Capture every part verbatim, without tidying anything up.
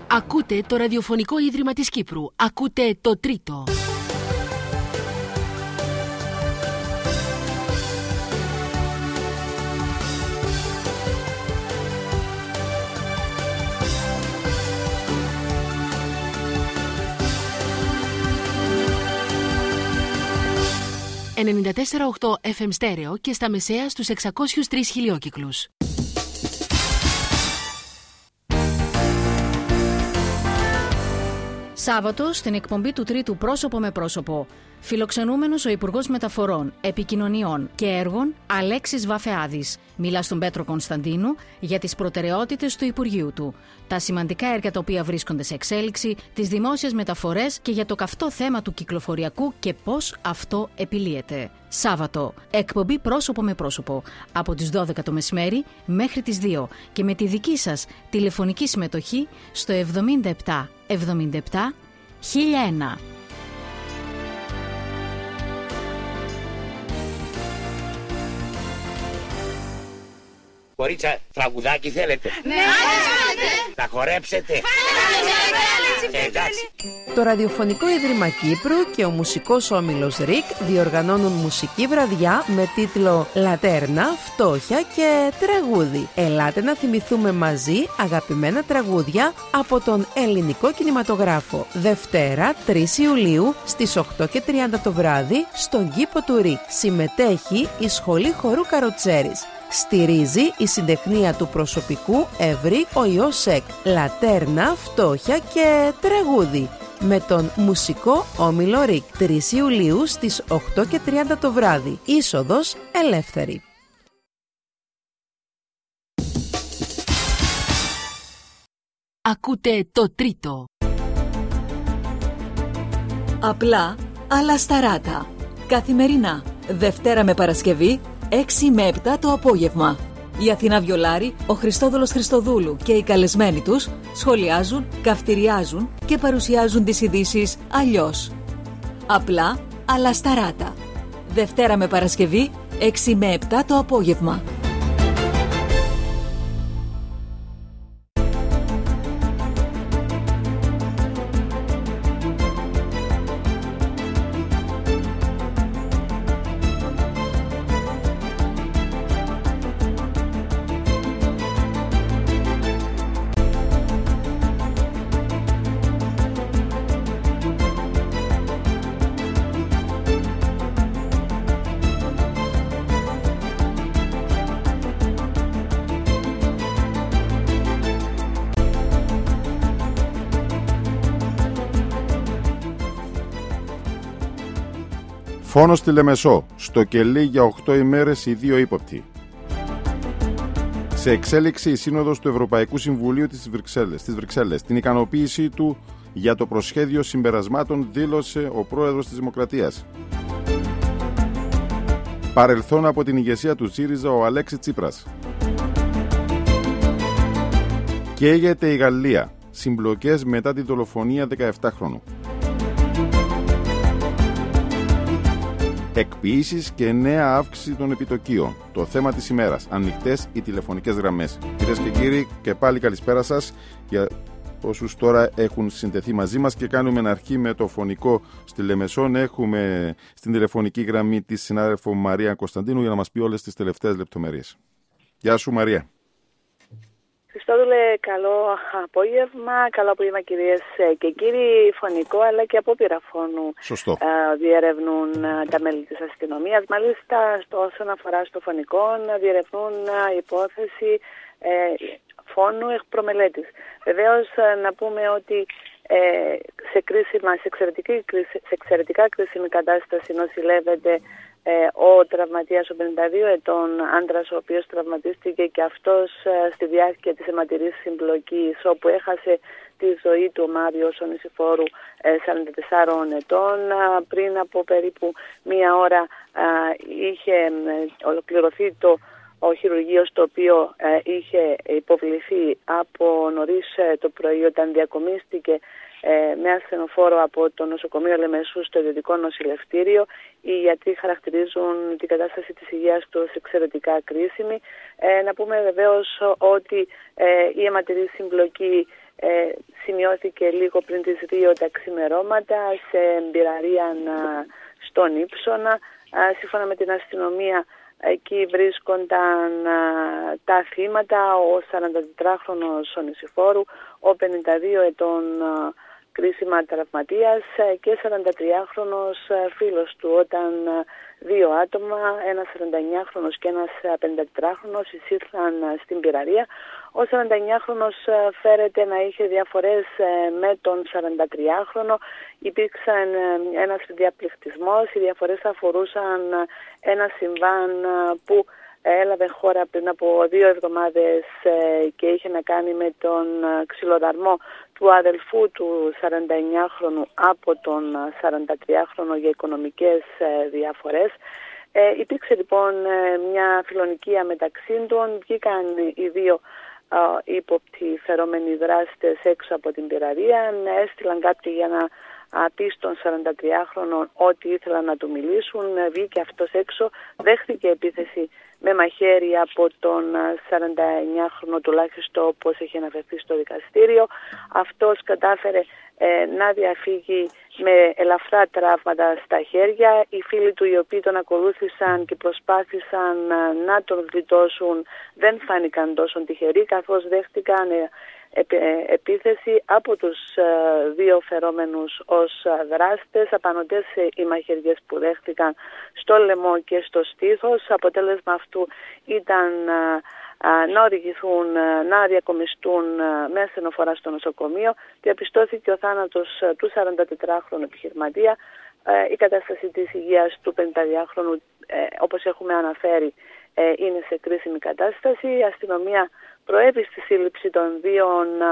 Ακούτε το Ραδιοφωνικό Ίδρυμα της Κύπρου. Ακούτε το τρίτο. ενενήντα τέσσερα κόμμα οκτώ εφ εμ στέρεο και στα μεσαία στους εξακόσιους τρεις χιλιόκυκλους. Σάββατο, στην εκπομπή του Τρίτου Πρόσωπο με Πρόσωπο, φιλοξενούμενος ο Υπουργός Μεταφορών, Επικοινωνιών και Έργων Αλέξης Βαφεάδης μιλά στον Πέτρο Κωνσταντίνου για τις προτεραιότητες του Υπουργείου του, τα σημαντικά έργα τα οποία βρίσκονται σε εξέλιξη, τις δημόσιες μεταφορές και για το καυτό θέμα του κυκλοφοριακού και πώς αυτό επιλύεται. Σάββατο, εκπομπή Πρόσωπο με Πρόσωπο, από τις δώδεκα το μεσημέρι μέχρι τις δύο και με τη δική σας τηλεφωνική συμμετοχή στο εβδομήντα επτά εβδομήντα επτά χίλια ένα. Κορίτσα, τραγουδάκι θέλετε? Ναι, θα χορέψετε? Ναι, εντάξει. Το Ραδιοφωνικό Ίδρυμα Κύπρου και ο μουσικός όμιλος ΡΙΚ διοργανώνουν μουσική βραδιά με τίτλο «Λατέρνα, φτώχεια και τραγούδι». Ελάτε να θυμηθούμε μαζί αγαπημένα τραγούδια από τον ελληνικό κινηματογράφο. Δευτέρα, τρεις Ιουλίου, στις οκτώ και τριάντα το βράδυ, στον κήπο του ΡΙΚ. Συμμετέχει η Σχολή Χορού Καροτσέρης. Στηρίζει η συντεχνία του προσωπικού Εύρη ο ΙΟΣΕΚ. Λατέρνα, φτώχεια και τραγούδι. Με τον μουσικό όμιλο ΡΙΚ. τρεις Ιουλίου στις οκτώ και τριάντα το βράδυ. Είσοδος ελεύθερη. Ακούτε το τρίτο. Απλά, αλλά σταράτα. Καθημερινά, Δευτέρα με Παρασκευή, έξι με επτά το απόγευμα. Η Αθηνά Βιολάρη, ο Χριστόδουλος Χριστοδούλου και οι καλεσμένοι τους σχολιάζουν, καυτηριάζουν και παρουσιάζουν τις ειδήσεις αλλιώς. Απλά, αλλά σταράτα. Δευτέρα με Παρασκευή, έξι με επτά το απόγευμα. Φόνο στη Λεμεσό, στο κελί για οκτώ ημέρες οι δύο ύποπτοι. Σε εξέλιξη η Σύνοδος του Ευρωπαϊκού Συμβουλίου της Βρυξέλλες, της Βρυξέλλες. Την ικανοποίησή του για το προσχέδιο συμπερασμάτων δήλωσε ο πρόεδρος της Δημοκρατίας. Παρελθόν από την ηγεσία του ΣΥΡΙΖΑ ο Αλέξη Τσίπρας. Καίγεται η Γαλλία. Συμπλοκές μετά τη δολοφονία δεκαεπτάχρονου. Εκποίησεις και νέα αύξηση των επιτοκίων. Το θέμα της ημέρας. Ανοιχτές οι τηλεφωνικές γραμμές. Κυρίες και κύριοι, και πάλι καλησπέρα σας για όσους τώρα έχουν συνδεθεί μαζί μας και κάνουμε αρχή με το φωνικό στη Λεμεσόν. Έχουμε στην τηλεφωνική γραμμή τη συνάδελφο Μαρία Κωνσταντίνου για να μας πει όλες τις τελευταίες λεπτομέρειες. Γεια σου Μαρία. Χριστόδουλε, καλό απόγευμα, καλό απόγευμα κυρίες και κύριοι. Φωνικό αλλά και απόπειρα φόνου Σωστό. ε, διερευνούν τα μέλη της αστυνομίας. Μάλιστα, στο, όσον αφορά στο φωνικό, διερευνούν υπόθεση ε, φόνου εκ προμελέτης. Βεβαίως, να πούμε ότι ε, σε, κρίσιμα, σε, εξαιρετική, σε εξαιρετικά κρίσιμη κατάσταση νοσηλεύεται Ε, ο τραυματίας, ο πενήντα δύο ετών άντρας, ο οποίος τραυματίστηκε και αυτός ε, στη διάρκεια της αιματηρής συμπλοκής, όπου έχασε τη ζωή του ο Μάριος ο Νησιφόρου, ε, σαράντα τεσσάρων ετών. Ε, πριν από περίπου μία ώρα ε, είχε ε, ολοκληρωθεί το ο χειρουργείος το οποίο ε, είχε υποβληθεί από νωρίς ε, το πρωί όταν διακομίστηκε ε, με ασθενοφόρο από το νοσοκομείο Λεμεσού στο ιδιωτικό νοσηλευτήριο. Οι γιατροί χαρακτηρίζουν την κατάσταση της υγείας του ως εξαιρετικά κρίσιμη. Ε, να πούμε βεβαίως ότι ε, η αιματηρή συμπλοκή ε, σημειώθηκε λίγο πριν τις δύο τα ξημερώματα σε μπειραρία στον Ύψωνα. Σύμφωνα με την αστυνομία, εκεί βρίσκονταν α, τα θύματα, ο σαραντατετράχρονος ο νησιφόρου, ο πενήντα δύο ετών α, κρίσιμα τραυματίας και σαραντατριάχρονος φίλος του, όταν α, δύο άτομα, ένας σαρανταεννιάχρονος και ένας πενηντατετράχρονος εισήλθαν στην πυραρία. Ο σαρανταεννιάχρονος φέρεται να είχε διαφορές με τον σαραντατριάχρονο. Υπήρξαν ένας διαπληκτισμός. Οι διαφορές αφορούσαν ένα συμβάν που έλαβε χώρα πριν από δύο εβδομάδες και είχε να κάνει με τον ξυλοδαρμό του αδελφού του σαρανταεννιάχρονου από τον σαραντατριάχρονο για οικονομικές διαφορές. Ε, υπήρξε λοιπόν μια φιλονικία μεταξύ των. Βγήκαν οι δύο οι ύποπτοι φερόμενοι δράστες έξω από την πυραρία, έστειλαν κάποιοι για να πει στον σαραντατριάχρονο ότι ήθελαν να του μιλήσουν. Βγήκε αυτός έξω, δέχθηκε επίθεση με μαχαίρι από τον σαρανταεννιάχρονο, τουλάχιστον όπως έχει αναφερθεί στο δικαστήριο. Αυτός κατάφερε ε, να διαφύγει με ελαφρά τραύματα στα χέρια. Οι φίλοι του, οι οποίοι τον ακολούθησαν και προσπάθησαν να τον γλιτώσουν, δεν φάνηκαν τόσο τυχεροί, καθώς δέχτηκαν ε, επίθεση από τους δύο φερόμενους ως δράστες. Απανωτές οι μαχαιριές που δέχτηκαν στο λαιμό και στο στήθος. Αποτέλεσμα αυτού ήταν να οδηγηθούν, να διακομιστούν με ασθενοφορά στο νοσοκομείο. Διαπιστώθηκε ο θάνατος του σαραντατετράχρονου επιχειρηματία. Η κατάσταση της υγείας του πενηνταδυάχρονου, όπως έχουμε αναφέρει, είναι σε κρίσιμη κατάσταση. Η αστυνομία προέβη στη σύλληψη των δύο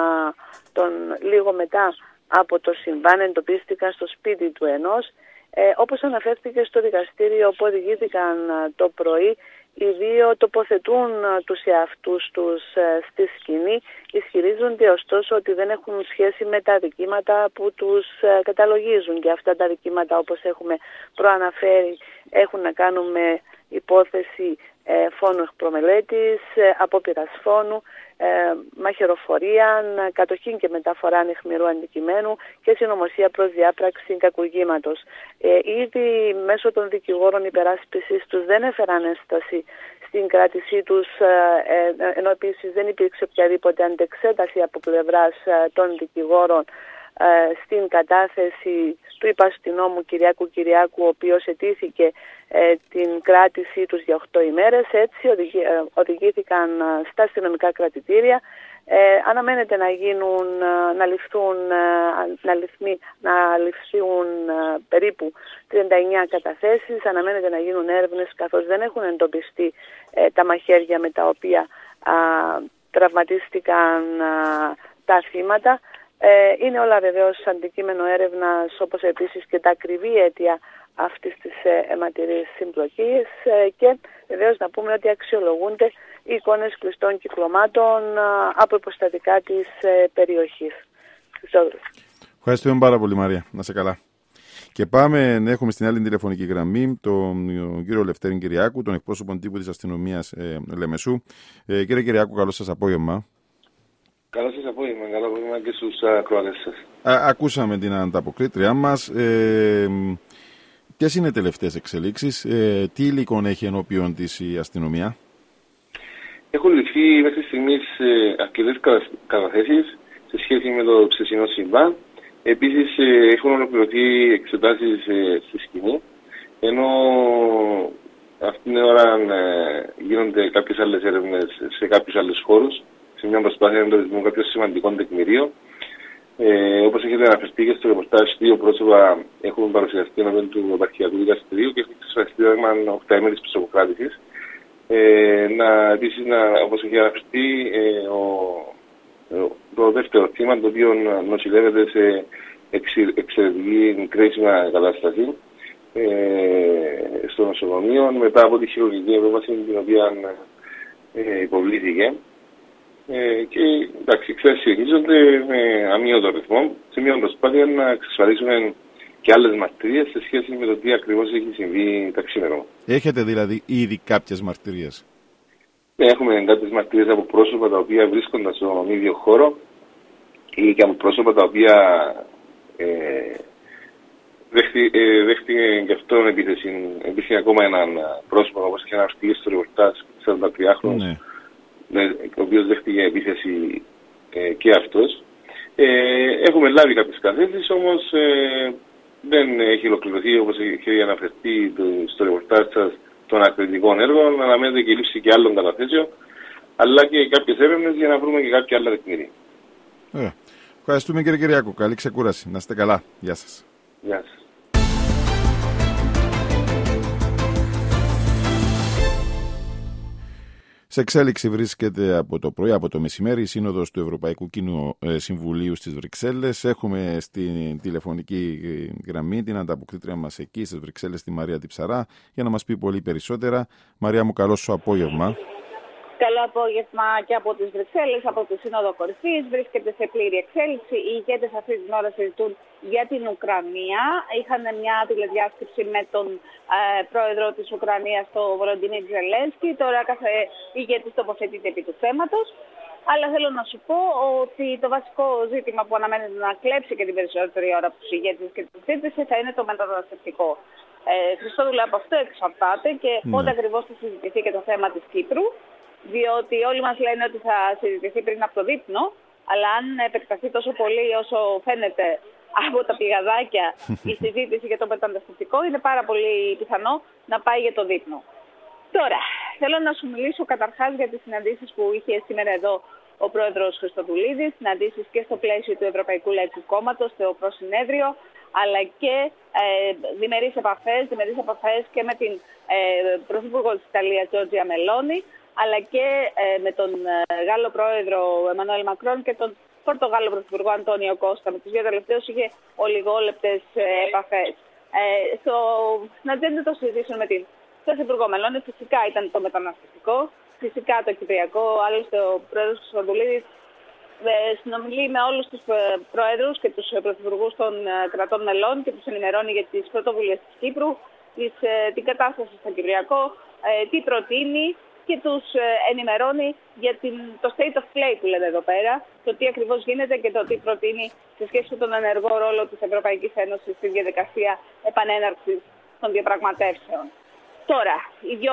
τον λίγο μετά από το συμβάν. Εντοπίστηκαν στο σπίτι του ενός. Ε, όπως αναφέρθηκε στο δικαστήριο που οδηγήθηκαν το πρωί, οι δύο τοποθετούν τους εαυτούς τους στη σκηνή. Ισχυρίζονται ωστόσο ότι δεν έχουν σχέση με τα δικήματα που τους καταλογίζουν, και αυτά τα δικήματα, όπως έχουμε προαναφέρει, έχουν να κάνουν με υπόθεση ε, φόνου εκπρομελέτης, ε, απόπειρας φόνου, ε, μαχαιροφορία, κατοχή και μεταφορά αιχμηρού αντικειμένου και συνωμοσία προς διάπραξη κακουργήματος. Ε, ήδη μέσω των δικηγόρων υπεράσπισης τους δεν έφεραν ένσταση στην κράτησή τους, ε, ε, ενώ επίσης δεν υπήρξε οποιαδήποτε αντεξέταση από πλευράς ε, των δικηγόρων στην κατάθεση του υπαστηνόμου Κυριάκου Κυριάκου, ο οποίος ετήθηκε ε, την κράτησή τους για οκτώ ημέρες. Έτσι οδηγη, ε, οδηγήθηκαν στα αστυνομικά κρατητήρια. Ε, αναμένεται να γίνουν, να ληφθούν, να ληφθούν, να ληφθούν περίπου τριάντα εννιά καταθέσεις. Αναμένεται να γίνουν έρευνες, καθώς δεν έχουν εντοπιστεί ε, τα μαχαίρια με τα οποία α, τραυματίστηκαν α, τα θύματα. Ε, είναι όλα βεβαίως αντικείμενο έρευνας, όπως επίσης και τα ακριβή αίτια αυτής της ε, αιματηρής συμπλοκής, ε, και βεβαίως να πούμε ότι αξιολογούνται οι εικόνες κλειστών κυκλωμάτων ε, από υποστατικά της ε, περιοχής. Ευχαριστούμε πάρα πολύ, Μαρία. Να σε καλά. Και πάμε να έχουμε στην άλλη τηλεφωνική γραμμή τον κύριο Λευτέρη Κυριάκου, τον εκπρόσωπο τύπου της αστυνομίας ε, Λεμεσού. Ε, κύριε Κυριάκου, καλό σας απόγευμα. Καλό σας απόγευμα, καλό απόγευμα και στους ακροατές σας. Α, ακούσαμε την ανταποκρίτριά μας. Ε, ποιες είναι οι τελευταίες εξελίξεις, ε, τι υλικών έχει ενώπιον της η αστυνομία? Έχουν ληφθεί μέχρι στιγμής ε, αρκετές καταθέσεις σε σχέση με το ψεσινό συμβάν. Επίσης ε, έχουν ολοκληρωθεί εξετάσεις ε, στη σκηνή, ενώ αυτήν την ώρα ε, γίνονται κάποιες άλλες έρευνες σε κάποιους άλλους χώρους, σε μια προσπάθεια εντοπισμού κάποιων σημαντικών τεκμηρίων. Ε, όπως έχετε αναφερθεί και στο ρεπορτάζ, δύο πρόσωπα έχουν παρουσιαστεί ενώπιον του επαρχιακού δικαστηρίου και έχουν εξασφαλιστεί δόγμα οκταήμερης ψυχοκράτησης. Ε, να, επίσης, να, όπως έχει αναφερθεί, ε, ο, το δεύτερο θύμα, το οποίο νοσηλεύεται σε εξαιρετική κρίσιμα κατάσταση ε, στο νοσοκομείο, μετά από τη χειρουργική επέμβαση την οποία ε, υποβλήθηκε. Ε, και εντάξει, ξέρεις, συνεχίζονται με αμύωτο ρυθμό σε μια προσπάθεια να εξασφαλίσουμε και άλλες μαρτυρίες σε σχέση με το τι ακριβώς έχει συμβεί τα ξημερώματα. Έχετε δηλαδή ήδη κάποιες μαρτυρίες? Ναι, έχουμε κάποιες μαρτυρίες από πρόσωπα τα οποία βρίσκονταν στον ίδιο χώρο ή και από πρόσωπα τα οποία ε, δέχτηκε ε, και αυτόν επίθεση. Επίσης ακόμα έναν πρόσωπο όπως και ένα αρτηγείο στο ρεπορτάζ σαράντα τριάχρονος, ναι. ο οποίος δέχτηκε επίθεση ε, και αυτός. Ε, έχουμε λάβει κάποιες καταθέσεις, όμως ε, δεν έχει ολοκληρωθεί όπως έχει αναφερθεί στο ρεπορτάζ σας των ακριτικών έργων. Αναμένεται και η λήψη και άλλων καταθέσεων, αλλά και κάποιες έρευνες για να βρούμε και κάποια άλλα τεκμήρια. Ωραία. Ευχαριστούμε κύριε Κυριάκο. Καλή ξεκούραση. Να είστε καλά. Γεια σας. Γεια σας. Σε εξέλιξη βρίσκεται από το πρωί, από το μεσημέρι, η Σύνοδος του Ευρωπαϊκού Κοινού Συμβουλίου στις Βρυξέλλες. Έχουμε στην τηλεφωνική γραμμή την ανταποκρίτρια μας εκεί στις Βρυξέλλες, τη Μαρία Τιψαρά, για να μας πει πολύ περισσότερα. Μαρία μου, καλό σου απόγευμα. Καλό απόγευμα και από τις Βρυξέλλες, από τη Σύνοδο Κορυφής. Βρίσκεται σε πλήρη εξέλιξη. Οι ηγέτες αυτή την ώρα συζητούν για την Ουκρανία. Είχαν μια τηλεδιάσκεψη με τον ε, πρόεδρο της Ουκρανίας, τον Βολοντιμίρ Ζελένσκι. Τώρα κάθε ηγέτης τοποθετείται επί του θέματος. Αλλά θέλω να σου πω ότι το βασικό ζήτημα που αναμένεται να κλέψει και την περισσότερη ώρα από τους ηγέτες και την συζήτηση θα είναι το μεταναστευτικό. Ε, Χριστόδουλα, από αυτό εξαρτάται και ναι. πότε ακριβώς θα συζητηθεί και το θέμα της Κύπρου. Διότι όλοι μας λένε ότι θα συζητηθεί πριν από το δείπνο, αλλά αν επεκταθεί τόσο πολύ όσο φαίνεται από τα πηγαδάκια η συζήτηση για το μεταναστευτικό, είναι πάρα πολύ πιθανό να πάει για το δείπνο. Τώρα, θέλω να σου μιλήσω καταρχάς για τις συναντήσεις που είχε σήμερα εδώ ο πρόεδρος Χριστοδουλίδης, συναντήσεις και στο πλαίσιο του Ευρωπαϊκού Λαϊκού Κόμματος, στο Προσυνέδριο, αλλά και ε, διμερείς επαφές, διμερείς επαφές και με την ε, Πρωθυπουργό της Ιταλίας, Τζόρτζια Μελόνι, αλλά και ε, με τον ε, Γάλλο πρόεδρο Εμμανουέλ Μακρόν και τον Πορτογάλο πρωθυπουργό Αντώνιο Κώστα. Με τους δύο τελευταίους είχε ολιγόλεπτες ε, επαφές. Ε, στο, στην ατζέντα των συζητήσεων με την Πρωθυπουργό Μελώνη φυσικά ήταν το μεταναστευτικό, φυσικά το κυπριακό. Άλλωστε ο πρόεδρος Χριστοδουλίδης ε, συνομιλεί με όλους τους ε, πρόεδρους και τους ε, πρωθυπουργούς των ε, κρατών μελών και τους ενημερώνει για τις πρωτοβουλίες της Κύπρου, της, ε, την κατάσταση στο Κυπριακό, ε, τι προτείνει, και τους ενημερώνει για την, το state of play που λένε εδώ πέρα, το τι ακριβώς γίνεται και το τι προτείνει σε σχέση με τον ενεργό ρόλο της Ευρωπαϊκής Ένωσης στη διαδικασία επανέναρξης των διαπραγματεύσεων. Τώρα, οι δύο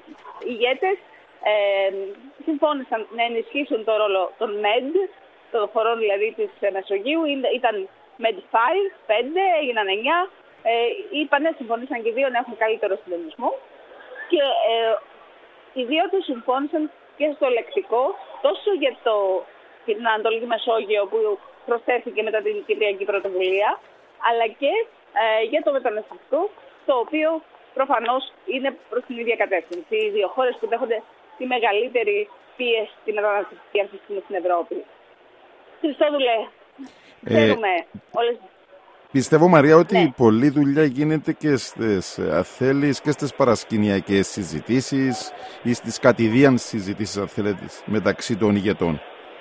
ηγέτες ε, συμφώνησαν να ενισχύσουν το ρόλο των ΜΕΔ, των χωρών δηλαδή της Μεσογείου. Ήταν ΜΕΔ πέντε, έγιναν εννιά. Ε, είπανε, συμφωνήσαν και οι δύο να έχουν καλύτερο συντονισμό. Και ε, οι δύο τους συμφώνησαν και στο λεκτικό, τόσο για το, την Ανατολική Μεσόγειο που προσθέθηκε μετά την Κυπριακή Πρωτοβουλία, αλλά και ε, για το μεταναστευτικό, το οποίο προφανώς είναι προς την ίδια κατεύθυνση. Οι δύο χώρες που δέχονται τη μεγαλύτερη πίεση στη μεταναστευτική αυτή στην Ευρώπη. Χριστόδουλε, ξέρουμε ε... όλες. Πιστεύω, Μαρία, ότι ναι. πολλή δουλειά γίνεται και στις αθέλειες και στις παρασκηνιακές συζητήσεις ή στις κατηδίαν συζητήσεις, αν θέλετε, μεταξύ των ηγετών.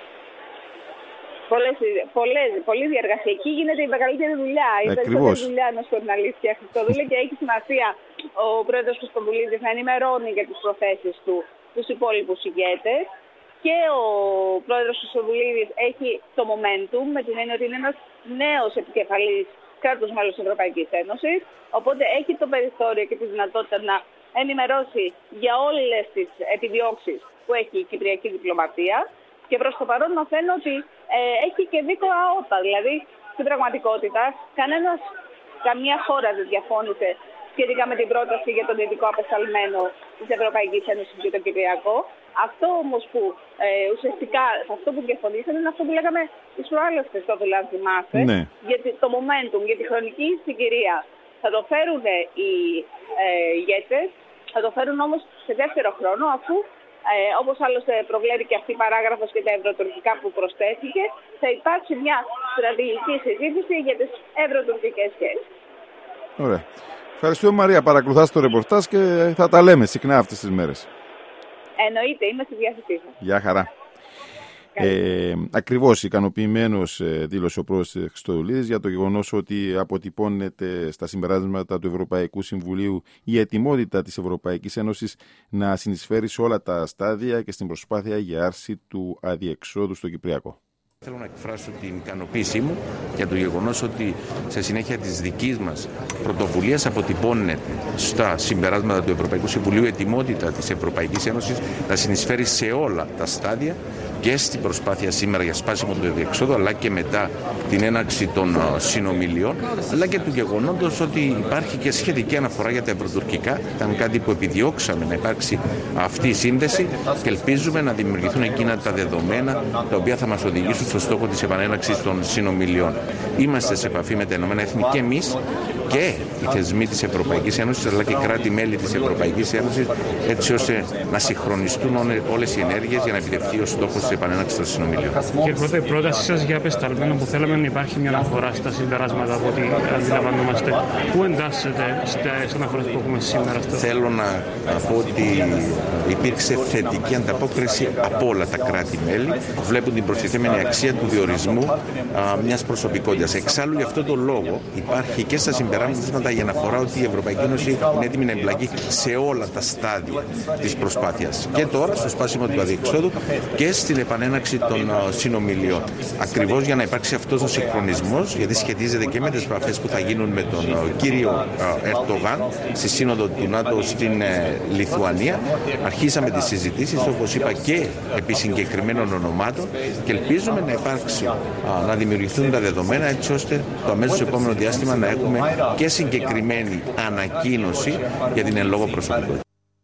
Πολλές, πολλές, πολύ διαργασιακή γίνεται η μεγαλύτερη δουλειά. Η περισσότερη δουλειά ενός журналίστη Χριστόδουλε και έχει σημασία ο πρόεδρος Χριστοδουλίδης να ενημερώνει για τις προθέσεις του τους υπόλοιπους ηγέτες. Και ο πρόεδρος Χριστοδουλίδης έχει το momentum, με την έννοια ότι είναι ένας νέος επικεφαλής κράτους μέλους της Ευρωπαϊκής Ένωσης, οπότε έχει το περιθώριο και τη δυνατότητα να ενημερώσει για όλες τις επιδιώξεις που έχει η κυπριακή διπλωματία και προς το παρόν μαθαίνω ότι ε, έχει και δίκαια ότα, δηλαδή στην πραγματικότητα κανένας, καμία χώρα δεν διαφώνησε σχετικά με την πρόταση για τον ειδικό απεσταλμένο της Ευρωπαϊκής Ένωσης για το Κυπριακό. Αυτό όμως που ε, ουσιαστικά, αυτό που διαφωνήσαμε είναι αυτό που λέγαμε τις προάλλες Χριστόδουλα, αν θυμάσαι, ναι. για το momentum, για τη χρονική συγκυρία. Θα το φέρουν οι ε, ηγέτες, θα το φέρουν όμως σε δεύτερο χρόνο, αφού ε, όπως άλλωστε προβλέπει και αυτή η παράγραφος και τα ευρωτουρκικά που προσθέθηκε, θα υπάρξει μια στρατηγική συζήτηση για τις ευρωτουρκικές σχέσεις. Ωραία. Ευχαριστούμε, Μαρία. Παρακολουθάς το ρεπορτάζ και θα τα λέμε συχνά αυτές τις μέρες. Εννοείται, είμαι στη διάθεσή σας. Γεια χαρά. Ε, ακριβώς ικανοποιημένος ε, δήλωσε ο πρόεδρος Χριστοδουλίδης για το γεγονός ότι αποτυπώνεται στα συμπεράσματα του Ευρωπαϊκού Συμβουλίου η ετοιμότητα της Ευρωπαϊκής Ένωσης να συνεισφέρει σε όλα τα στάδια και στην προσπάθεια για άρση του αδιεξόδου στο Κυπριακό. Θέλω να εκφράσω την ικανοποίησή μου για το γεγονός ότι σε συνέχεια της δικής μας πρωτοβουλίας αποτυπώνεται στα συμπεράσματα του Ευρωπαϊκού Συμβουλίου η ετοιμότητα της Ευρωπαϊκής Ένωσης να συνεισφέρει σε όλα τα στάδια και στην προσπάθεια σήμερα για σπάσιμο του αδιεξόδου, αλλά και μετά την έναρξη των συνομιλιών, αλλά και του γεγονότος ότι υπάρχει και σχετική αναφορά για τα ευρωτουρκικά. Ήταν κάτι που επιδιώξαμε να υπάρξει αυτή η σύνδεση και ελπίζουμε να δημιουργηθούν εκείνα τα δεδομένα τα οποία θα μας οδηγήσουν στο στόχο της επανέναρξης των συνομιλιών. Είμαστε σε επαφή με τα Ηνωμένα Έθνη και εμείς και οι θεσμοί της Ευρωπαϊκής Ένωσης, αλλά και κράτη-μέλη της Ευρωπαϊκής Ένωσης, έτσι ώστε να συγχρονιστούν όλες οι ενέργειες για να επιτευχθεί ο στόχος της επανέναρξης των συνομιλιών. Κύριε Πρόεδρε, η πρότασή σας για απεσταλμένο που θέλαμε να υπάρχει μια αναφορά στα συμπεράσματα από ό,τι αντιλαμβανόμαστε, πού εντάσσεται στις αναφορές που έχουμε σήμερα? Θέλω να πω ότι υπήρξε θετική ανταπόκριση από όλα τα κράτη-μέλη που βλέπουν την προστιθέμενη αξία του διορισμού μιας προσωπικότητας. Εξάλλου, γι' αυτό το λόγο υπάρχει και στα συμπεράσματα η αναφορά ότι η Ευρωπαϊκή Ένωση είναι έτοιμη να εμπλακεί σε όλα τα στάδια της προσπάθειας. Και τώρα στο σπάσιμο του αδιεξόδου και στην επανέναρξη των συνομιλιών. Ακριβώς για να υπάρξει αυτός ο συγχρονισμός, γιατί σχετίζεται και με τις επαφές που θα γίνουν με τον κύριο Ερντογάν στη Σύνοδο του ΝΑΤΟ στην Λιθουανία. Αρχίσαμε τις συζητήσεις, όπως είπα, και επί συγκεκριμένων ονομάτων και ελπίζουμε να υπάρξει, να δημιουργηθούν τα δεδομένα έτσι ώστε το αμέσως επόμενο διάστημα να έχουμε και συγκεκριμένη ανακοίνωση για την εν λόγω προσωπικότητα.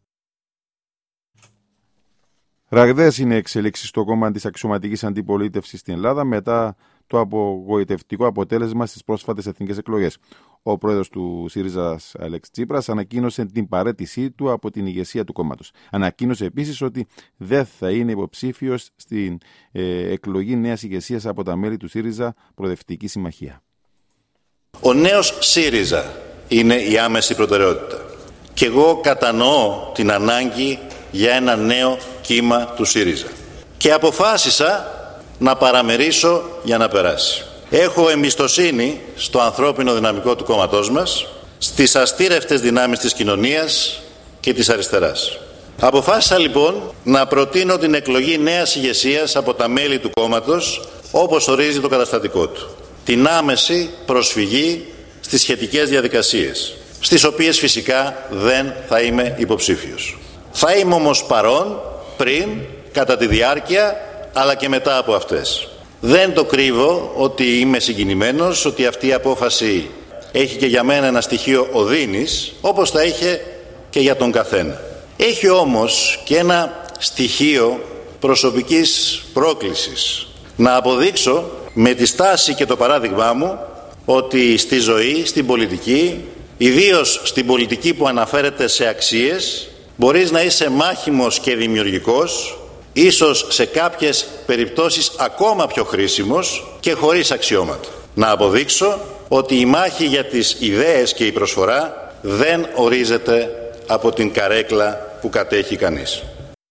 Ραγδαίες είναι εξελίξεις στο κόμμα της αξιωματικής αντιπολίτευσης στην Ελλάδα μετά το απογοητευτικό αποτέλεσμα στις πρόσφατες εθνικές εκλογές. Ο πρόεδρος του ΣΥΡΙΖΑ, Αλέξης Τσίπρας, ανακοίνωσε την παραίτησή του από την ηγεσία του κόμματος. Ανακοίνωσε επίσης ότι δεν θα είναι υποψήφιος στην ε, εκλογή νέας ηγεσίας από τα μέλη του ΣΥΡΙΖΑ Προοδευτική Συμμαχία. Ο νέος ΣΥΡΙΖΑ είναι η άμεση προτεραιότητα. Και εγώ κατανοώ την ανάγκη για ένα νέο κύμα του ΣΥΡΙΖΑ. Και αποφάσισα να παραμερίσω για να περάσει. Έχω εμπιστοσύνη στο ανθρώπινο δυναμικό του κόμματός μας, στις αστήρευτες δυνάμεις της κοινωνίας και της αριστεράς. Αποφάσισα λοιπόν να προτείνω την εκλογή νέας ηγεσίας από τα μέλη του κόμματος, όπως ορίζει το καταστατικό του. Την άμεση προσφυγή στις σχετικές διαδικασίες, στις οποίες φυσικά δεν θα είμαι υποψήφιος. Θα είμαι όμως παρόν πριν, κατά τη διάρκεια, αλλά και μετά από αυτές. Δεν το κρύβω ότι είμαι συγκινημένος, ότι αυτή η απόφαση έχει και για μένα ένα στοιχείο οδύνης, όπως θα είχε και για τον καθένα. Έχει όμως και ένα στοιχείο προσωπικής πρόκλησης. Να αποδείξω με τη στάση και το παράδειγμά μου ότι στη ζωή, στην πολιτική, ιδίως στην πολιτική που αναφέρεται σε αξίες, μπορείς να είσαι μάχημος και δημιουργικός, ίσως σε κάποιες περιπτώσεις ακόμα πιο χρήσιμος και χωρίς αξιώματα. Να αποδείξω ότι η μάχη για τις ιδέες και η προσφορά δεν ορίζεται από την καρέκλα που κατέχει κανείς.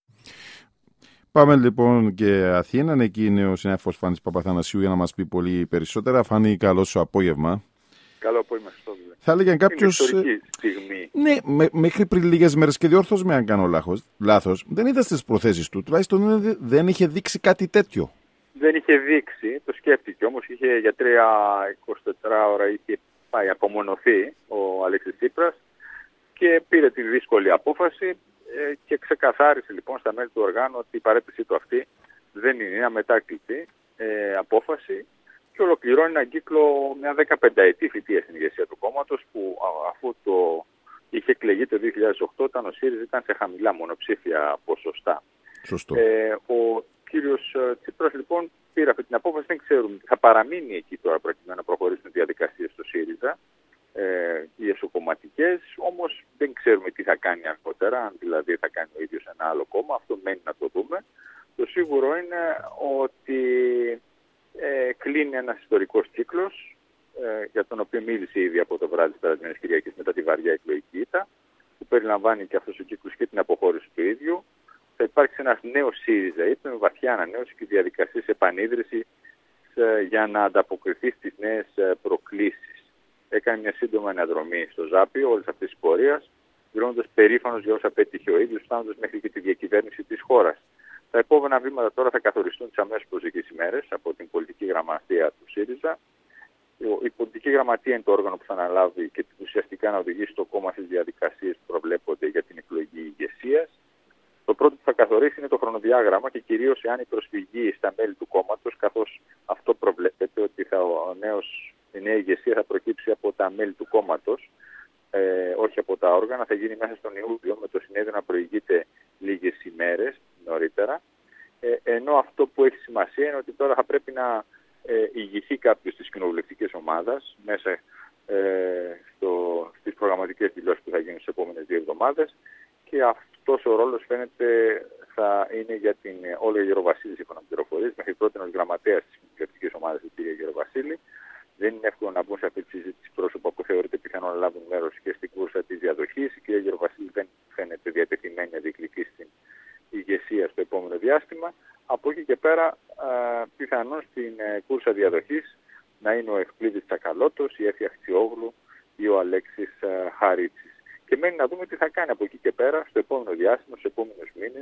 Πάμε λοιπόν και Αθήνα. Εκεί είναι ο συνάδελφος Φάνης Παπαθανασίου για να μας πει πολύ περισσότερα. Φάνη, καλό σου απόγευμα. Καλό απόγευμα, Χριστόδουλε. Θα έλεγε κάποιος. Είναι στιγμή. Ναι, με, μέχρι πριν λίγες μέρες, και διόρθως με αν κάνω λάθος, λάθος, δεν είδα στις προθέσεις του. Τουλάχιστον δεν είχε δείξει κάτι τέτοιο. Δεν είχε δείξει, το σκέφτηκε όμως. Είχε για τρία εικοσιτέσσερις ώρα είχε πάει απομονωθεί ο Αλέξης Τσίπρας και πήρε τη δύσκολη απόφαση και ξεκαθάρισε λοιπόν στα μέλη του οργάνου ότι η παρέτησή του αυτή δεν είναι μια μετάκλητη ε, απόφαση και ολοκληρώνει έναν κύκλο, μια δεκαπενταετή θητεία στην ηγεσία του κόμματος που αφού το είχε εκλεγεί το δύο χιλιάδες οκτώ όταν ο ΣΥΡΙΖΑ ήταν σε χαμηλά μονοψήφια ποσοστά. Σωστό. Ε, ο κύριος Τσίπρας λοιπόν πήρε αυτή την απόφαση, δεν ξέρουμε, θα παραμείνει εκεί τώρα προκειμένου να προχωρήσουν διαδικασίες στο ΣΥΡΙΖΑ. Ε, οι εσωκομματικές, όμως δεν ξέρουμε τι θα κάνει αργότερα, αν δηλαδή θα κάνει ο ίδιος ένα άλλο κόμμα, αυτό μένει να το δούμε. Το σίγουρο είναι ότι ε, κλείνει ένας ιστορικός κύκλος, ε, για τον οποίο μίλησε ήδη από το βράδυ της περασμένης Κυριακής μετά τη βαριά εκλογική ήττα, που περιλαμβάνει και αυτός ο κύκλος και την αποχώρηση του ίδιου, θα υπάρξει ένας νέος ΣΥΡΙΖΑ, είπε με βαθιά ανανέωση και διαδικασίες επανίδρυσης για να ανταποκριθεί στις νέες προκλήσεις. Έκανε μια σύντομη αναδρομή στο Ζάπιο όλης αυτής της πορείας, δηλώνοντας περήφανος για όσα πέτυχε ο ίδιος, φτάνοντας μέχρι και τη διακυβέρνηση της χώρας. Τα επόμενα βήματα τώρα θα καθοριστούν τις αμέσως προσεχείς ημέρες από την πολιτική γραμματεία του ΣΥΡΙΖΑ. Η πολιτική γραμματεία είναι το όργανο που θα αναλάβει και ουσιαστικά να οδηγήσει το κόμμα στις διαδικασίες που προβλέπονται για την εκλογή ηγεσίας. Το πρώτο που θα καθορίσει είναι το χρονοδιάγραμμα και κυρίως εάν η προσφυγή στα μέλη του κόμματος, καθώς αυτό προβλέπεται ότι θα, ο νέος, η νέα ηγεσία θα προκύψει από τα μέλη του κόμματος, ε, όχι από τα όργανα, θα γίνει μέσα στον Ιούλιο με το συνέδριο να προηγείται λίγες ημέρες νωρίτερα. Ε, ενώ αυτό που έχει σημασία είναι ότι τώρα θα πρέπει να ε, ηγηθεί κάποιος της κοινοβουλευτικής ομάδας μέσα ε, στο, στις προγραμματικές δηλώσεις που θα γίνουν στις επόμενες δύο εβδομάδες και αυτός ο ρόλος φαίνεται θα είναι για την Όλγα Γεροβασίλη, σύμφωνα με πληροφορίες, μέχρι πρώτη ως γραμματέας της κοινοβουλευτικής ομάδας του κ. Γεροβασίλη. Δεν είναι εύκολο να μπουν σε αυτή τη συζήτηση πρόσωπα που θεωρείται πιθανό να λάβουν μέρος και στην κούρσα της διαδοχής. Η κ. Γεροβασίλη δεν φαίνεται διατεθειμένη να διεκδικήσει την ηγεσία στο επόμενο διάστημα. Από εκεί και πέρα, πιθανόν στην κούρσα διαδοχής να είναι ο Ευκλήδης Τσακαλώτος, η Έφη Αχτσιόγλου ή ο Αλέξης Χαρίτσης. Και μένει να δούμε τι θα κάνει από εκεί και πέρα στο επόμενο διάστημα, στους επόμενους μήνες,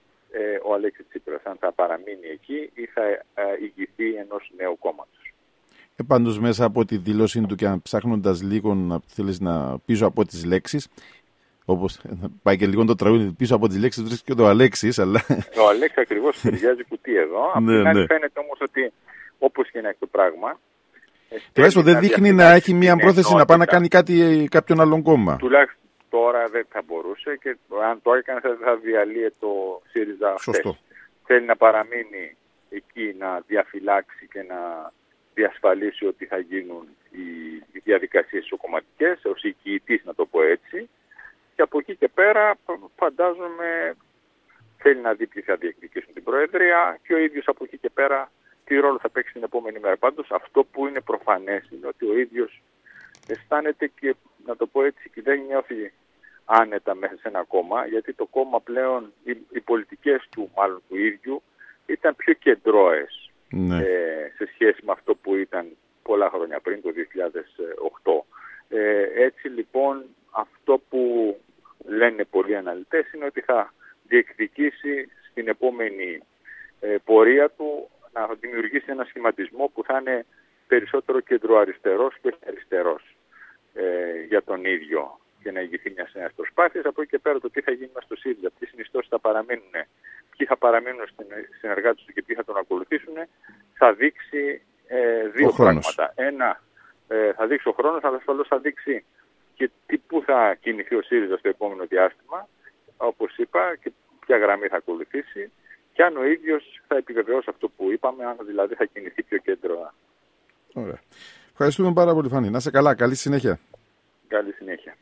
ο Αλέξης Τσίπρας. Αν θα παραμείνει εκεί ή θα ηγηθεί ενός νέου κόμματος. Ε, πάντως μέσα από τη δήλωσή του και ψάχνοντας λίγο να θέλεις να πίσω από τις λέξεις, όπως πάει και λίγο το τραγούδι, πίσω από τις λέξεις βρίσκεται και το Αλέξης, αλλά... Ο Αλέξης ακριβώς ταιριάζει κουτί εδώ. Απ' την άλλη φαίνεται όμως ότι όπως και να έχει το πράγμα... Τουλάχιστον δεν δείχνει να έχει μια πρόθεση να πάει να κάνει κάτι κάποιον άλλον κόμμα. Τουλάχιστον τώρα δεν θα μπορούσε και αν το έκανε θα διαλύει το ΣΥΡΙΖΑ χθες. Θέλει να παραμείνει εκεί, να διαφυλάξει και να διασφαλίσει ότι θα γίνουν οι διαδικασίες ισοκομματικές, ως οικειητής να το πω έτσι. Και από εκεί και πέρα φαντάζομαι θέλει να δει ποιοι θα διεκδικήσουν την Προεδρία και ο ίδιος από εκεί και πέρα τι ρόλο θα παίξει την επόμενη μέρα. Πάντως αυτό που είναι προφανές είναι ότι ο ίδιος αισθάνεται και να το πω έτσι και δεν νιώθει άνετα μέσα σε ένα κόμμα, γιατί το κόμμα πλέον, οι, οι πολιτικές του μάλλον του ίδιου ήταν πιο κεντρώες ναι. ε, σε σχέση με αυτό που ήταν πολλά χρόνια πριν, το δύο χιλιάδες οκτώ. Ε, έτσι λοιπόν αυτό που λένε πολλοί αναλυτές είναι ότι θα διεκδικήσει στην επόμενη ε, πορεία του να δημιουργήσει ένα σχηματισμό που θα είναι περισσότερο κεντροαριστερός και αριστερός ε, για τον ίδιο και να ηγηθεί μια νέα προσπάθεια. Από εκεί και πέρα το τι θα γίνει στο ΣΥΡΙΖΑ, ποιοι συνιστώσεις θα παραμείνουν, ποιοι θα παραμείνουν συνεργάτες του και ποιοι θα τον ακολουθήσουν, θα δείξει ε, δύο πράγματα. Ένα, ε, θα δείξει ο χρόνος, αλλά ασφαλώς θα δείξει και τι, πού θα κινηθεί ο ΣΥΡΙΖΑ στο επόμενο διάστημα, όπως είπα, και ποια γραμμή θα ακολουθήσει. Και αν ο ίδιος θα επιβεβαιώσει αυτό που είπαμε, αν δηλαδή θα κινηθεί πιο κέντρο. Ωραία. Ευχαριστούμε πάρα πολύ, Φανή. Να είσαι καλά. Καλή συνέχεια. Καλή συνέχεια.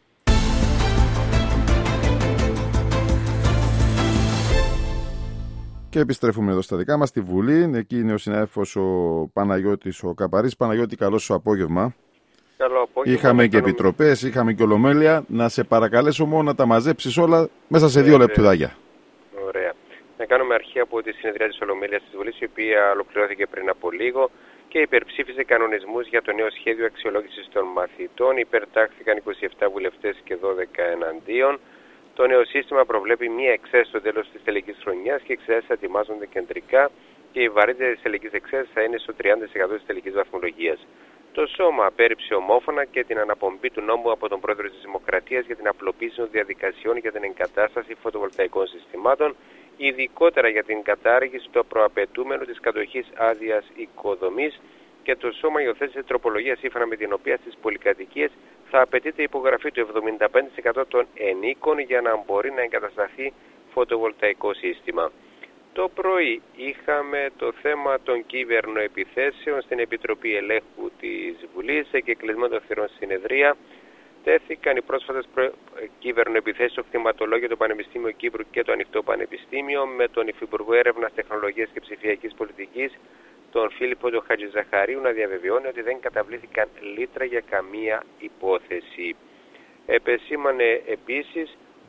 Και επιστρέφουμε εδώ στα δικά μας στη Βουλή. Εκεί είναι ο συνάδελφος ο Παναγιώτης ο Καπαρής. Παναγιώτη, καλό σου απόγευμα. Καλό απόγευμα. Είχαμε και επιτροπές, είχαμε και ολομέλεια. Να σε παρακαλέσω μόνο να τα μαζέψεις όλα μέσα σε δύο λεπτουδάκια. Ωραία. Να κάνουμε αρχή από τη συνεδρία της Ολομέλειας της Βουλής, η οποία ολοκληρώθηκε πριν από λίγο και υπερψήφισε κανονισμούς για το νέο σχέδιο αξιολόγησης των μαθητών. Υπερτάχθηκαν είκοσι επτά βουλευτές και δώδεκα εναντίον. Το νέο σύστημα προβλέπει μία εξαίρεση στο τέλος της τελικής χρονιάς και οι εξαιρέσεις θα ετοιμάζονται κεντρικά και η βαρύτητα της τελικής εξαίρεσης θα είναι στο τριάντα τοις εκατό της τελικής βαθμολογίας. Το Σώμα απέρριψε ομόφωνα και την αναπομπή του νόμου από τον Πρόεδρο της Δημοκρατίας για την απλοποίηση των διαδικασιών για την εγκατάσταση φωτοβολταϊκών συστημάτων, ειδικότερα για την κατάργηση του προαπαιτούμενου της κατοχής άδειας οικοδομής, και το Σώμα υιοθέτησε τροπολογία σύμφωνα με την οποία στις πολυκατοικίες θα απαιτείται υπογραφή του εβδομήντα πέντε τοις εκατό των ενίκων για να μπορεί να εγκατασταθεί φωτοβολταϊκό σύστημα. Το πρωί είχαμε το θέμα των κυβερνοεπιθέσεων στην Επιτροπή Ελέγχου της Βουλής. Σε κεκλεισμένο των θυρών συνεδρία τέθηκαν οι πρόσφατες προ... κυβερνοεπιθέσεις στο κτηματολόγιο, το Πανεπιστήμιο Κύπρου και το Ανοιχτό Πανεπιστήμιο, με τον Υφυπουργό Έρευνας, Τεχνολογίας και Ψηφιακής Πολιτικής, τον Φίλιππο τον Χατζηζαχαρίου, να διαβεβαιώνει ότι δεν καταβλήθηκαν λίτρα για καμία υπόθεση. Επεσήμανε επίσης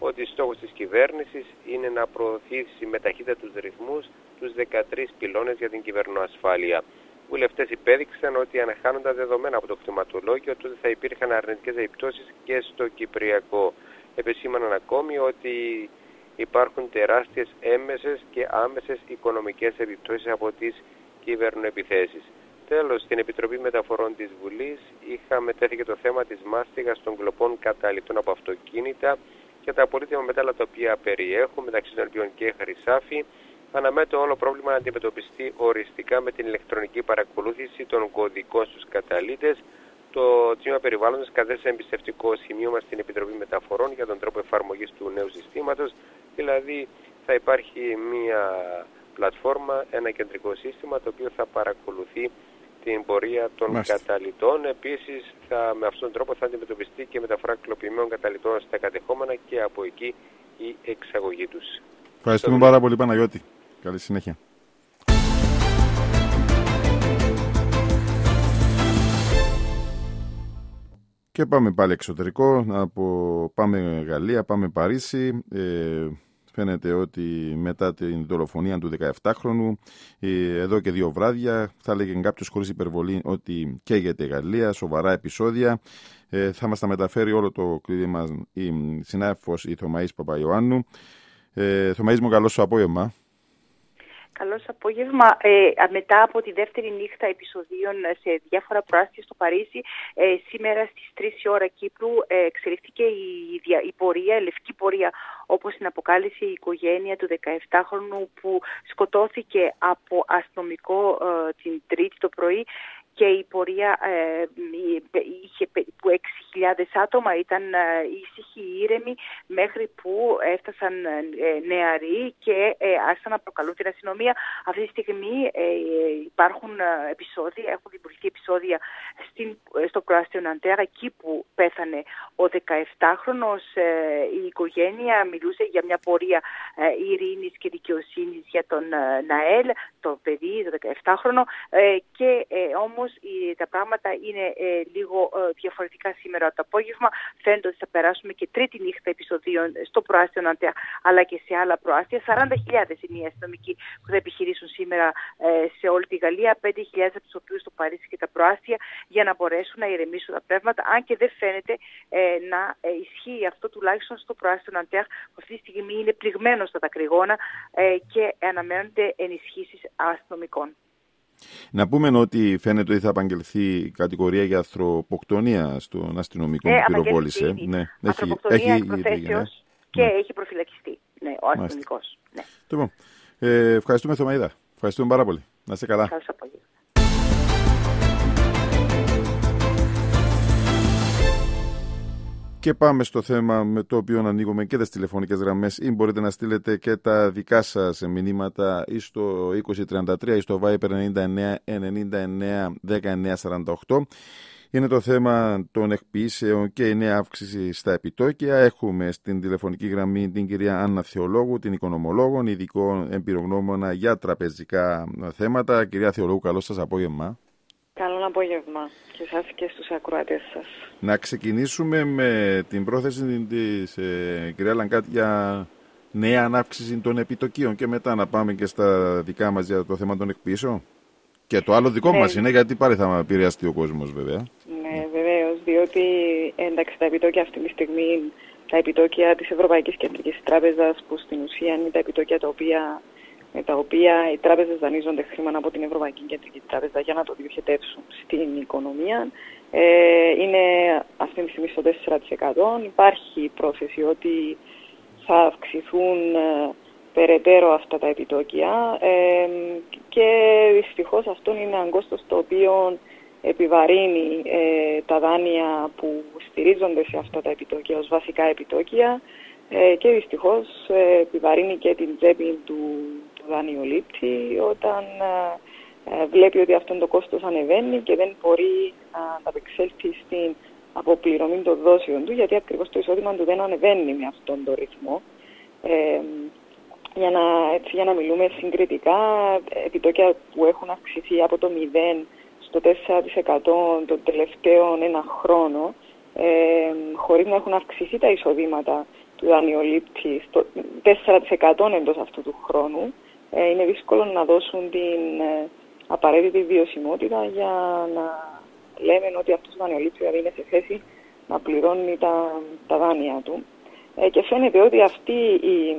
ότι στόχος της κυβέρνησης είναι να προωθήσει με ταχύτατους ρυθμούς τους δεκατρείς πυλώνες για την κυβερνοασφάλεια. Οι βουλευτές υπέδειξαν ότι αν χάνονταν δεδομένα από το κτηματολόγιο, τότε θα υπήρχαν αρνητικές επιπτώσεις και στο Κυπριακό. Επεσήμαναν ακόμη ότι υπάρχουν τεράστιες έμμεσες και άμεσες οικονομικές επιπτώσεις από τις κυβερνοεπιθέσεις. Τέλος, στην Επιτροπή Μεταφορών της Βουλής είχαμε τέθηκε το θέμα της μάστιγας των κλοπών καταλυτών από αυτοκίνητα και τα πολύτιμα μετάλλα τα οποία περιέχουν, μεταξύ των οποίων και χρυσάφι. Αναμένεται το όλο πρόβλημα να αντιμετωπιστεί οριστικά με την ηλεκτρονική παρακολούθηση των κωδικών στους καταλύτες. Το Τμήμα Περιβάλλοντος κατέθεσε εμπιστευτικό σημείωμα στην Επιτροπή Μεταφορών για τον τρόπο εφαρμογής του νέου συστήματος. Δηλαδή θα υπάρχει μια πλατφόρμα, ένα κεντρικό σύστημα το οποίο θα παρακολουθεί την πορεία των Μάλιστα. καταλυτών. Επίσης θα, με αυτόν τον τρόπο θα αντιμετωπιστεί και μεταφορά κλοπημένων καταλυτών στα κατεχόμενα και από εκεί η εξαγωγή τους. Ευχαριστούμε πάρα πολύ, Παναγιώτη. Καλή συνέχεια. Και πάμε πάλι εξωτερικό, από, πάμε Γαλλία, πάμε Παρίσι. Ε, φαίνεται ότι μετά την δολοφονία του δεκαεπτάχρονου, ε, εδώ και δύο βράδια, θα έλεγε κάποιος χωρίς υπερβολή ότι καίγεται η Γαλλία, σοβαρά επεισόδια. Ε, θα μας τα μεταφέρει όλο το κλειδί μας η συνάδελφος η Θωμαής Παπαϊωάννου. Ε, Θωμαής μου, καλό σου απόγευμα. Καλό απόγευμα. Ε, μετά από τη δεύτερη νύχτα επεισοδίων σε διάφορα προάστια στο Παρίσι, ε, σήμερα στις τρεις η ώρα Κύπρου ε, εξελίχθηκε η, η πορεία, η λευκή πορεία, όπως την αποκάλυψε η οικογένεια του δεκαεπτάχρονου που σκοτώθηκε από αστυνομικό ε, την Τρίτη το πρωί. Και η πορεία ε, είχε περίπου έξι χιλιάδες άτομα, ήταν ε, ήσυχοι, ήρεμοι, μέχρι που έφτασαν ε, νεαροί και ε, άρχισαν να προκαλούν την αστυνομία. Αυτή τη στιγμή ε, υπάρχουν επεισόδια, έχουν δημιουργηθεί επεισόδια στην, στο προάστιο Ναντέρα, εκεί που πέθανε ο δεκαεπτάχρονος. Ε, η οικογένεια μιλούσε για μια πορεία ε, ειρήνης και δικαιοσύνης για τον ε, Ναέλ, το παιδί, το δεκαεπτάχρονο, ε, και ε, όμως τα πράγματα είναι ε, λίγο ε, διαφορετικά σήμερα το απόγευμα. Φαίνεται ότι θα περάσουμε και τρίτη νύχτα επεισοδίων στο προάστιο Ναντέα, αλλά και σε άλλα προάστια. σαράντα χιλιάδες είναι οι αστυνομικοί που θα επιχειρήσουν σήμερα ε, σε όλη τη Γαλλία, πέντε χιλιάδες από τους οποίους στο Παρίσι και τα προάστια, για να μπορέσουν να ηρεμήσουν τα πνεύματα, αν και δεν φαίνεται ε, να ε, ισχύει αυτό τουλάχιστον στο προάστιο Ναντέα, που αυτή τη στιγμή είναι πληγμένο στα δακρυγόνα ε, και αναμένονται ενισχύσεις αστυνομικών. Να πούμε ότι φαίνεται ότι θα απαγγελθεί κατηγορία για ανθρωποκτονία στον αστυνομικό ναι, που πυροβόλησε. Ναι, ανθρωποκτονία εκ προθέσεως και ναι. έχει προφυλακιστεί ναι, ο αστυνομικός. Ναι. Λοιπόν, ε, ευχαριστούμε Θωμαίδα. Ευχαριστούμε πάρα πολύ. Να είστε καλά. Καλώς απόγευμα. Και πάμε στο θέμα με το οποίο ανοίγουμε και τις τηλεφωνικές γραμμές, ή μπορείτε να στείλετε και τα δικά σας μηνύματα ή στο είκοσι τριάντα τρία ή στο Viber ενενήντα εννέα ενενήντα εννέα δεκαεννέα σαράντα οκτώ. Είναι το θέμα των εκποιήσεων και η νέα αύξηση στα επιτόκια. Έχουμε στην τηλεφωνική γραμμή την κυρία Άννα Θεολόγου, την οικονομολόγο, ειδικό εμπειρογνώμονα για τραπεζικά θέματα. Κυρία Θεολόγου, καλό σας απόγευμα. Καλό απόγευμα και εσάς και στους ακροατές σας. Να ξεκινήσουμε με την πρόθεση της ε, κυρία Λαγκάτ για νέα ανάυξηση των επιτοκίων και μετά να πάμε και στα δικά μας για το θέμα των εκποιήσεων. Και το άλλο δικό ναι. μας είναι γιατί πάλι θα επηρεαστεί ο κόσμος βέβαια. Ναι, βεβαίως, διότι εντάξει τα επιτόκια αυτή τη στιγμή, τα επιτόκια της Ευρωπαϊκής Κεντρικής Τράπεζας, που στην ουσία είναι τα επιτόκια τα οποία... με τα οποία οι τράπεζες δανείζονται χρήμα από την Ευρωπαϊκή Κεντρική Τράπεζα για να το διοχετεύσουν στην οικονομία. Ε, είναι αυτή τη στιγμή στο τέσσερα τοις εκατό. Υπάρχει πρόθεση ότι θα αυξηθούν ε, περαιτέρω αυτά τα επιτόκια ε, και δυστυχώς αυτό είναι ένα κόστος το οποίο επιβαρύνει ε, τα δάνεια που στηρίζονται σε αυτά τα επιτόκια ως βασικά επιτόκια ε, και δυστυχώς ε, επιβαρύνει και την τσέπη του δανειολήπτη όταν ε, βλέπει ότι αυτό το κόστος ανεβαίνει και δεν μπορεί να ανταπεξέλθει στην αποπληρωμή των δόσεων του, γιατί ακριβώς το εισόδημα του δεν ανεβαίνει με αυτόν τον ρυθμό. Ε, για, να, έτσι, για να μιλούμε συγκριτικά, επιτόκια που έχουν αυξηθεί από το μηδέν στο τέσσερα τοις εκατό τον τελευταίο ένα χρόνο, ε, χωρίς να έχουν αυξηθεί τα εισοδήματα του δανειολήπτη στο τέσσερα τοις εκατό εντός αυτού του χρόνου, ε, είναι δύσκολο να δώσουν την ε, απαραίτητη βιωσιμότητα για να λέμε ότι αυτός ο δανειολήπτης δηλαδή είναι σε θέση να πληρώνει τα, τα δάνεια του. Ε, και φαίνεται ότι αυτή η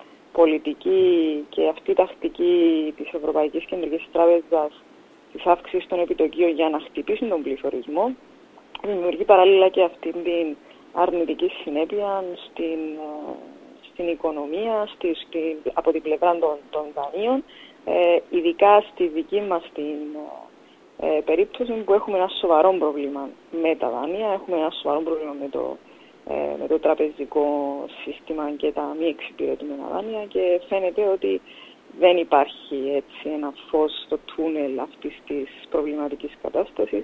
πολιτική και αυτή η τακτική της Ευρωπαϊκής Κεντρικής Τράπεζας της αύξησης των επιτοκίων για να χτυπήσουν τον πληθωρισμό δημιουργεί παράλληλα και αυτή την αρνητική συνέπεια στην, στην οικονομία, στη, στη, από την πλευρά των, των δανείων, ε, ειδικά στη δική μας την ε, περίπτωση που έχουμε ένα σοβαρό πρόβλημα με τα δάνεια, έχουμε ένα σοβαρό πρόβλημα με το, ε, με το τραπεζικό σύστημα και τα μη εξυπηρετούμενα δάνεια και φαίνεται ότι δεν υπάρχει έτσι ένα φως στο τούνελ αυτής της προβληματικής κατάστασης.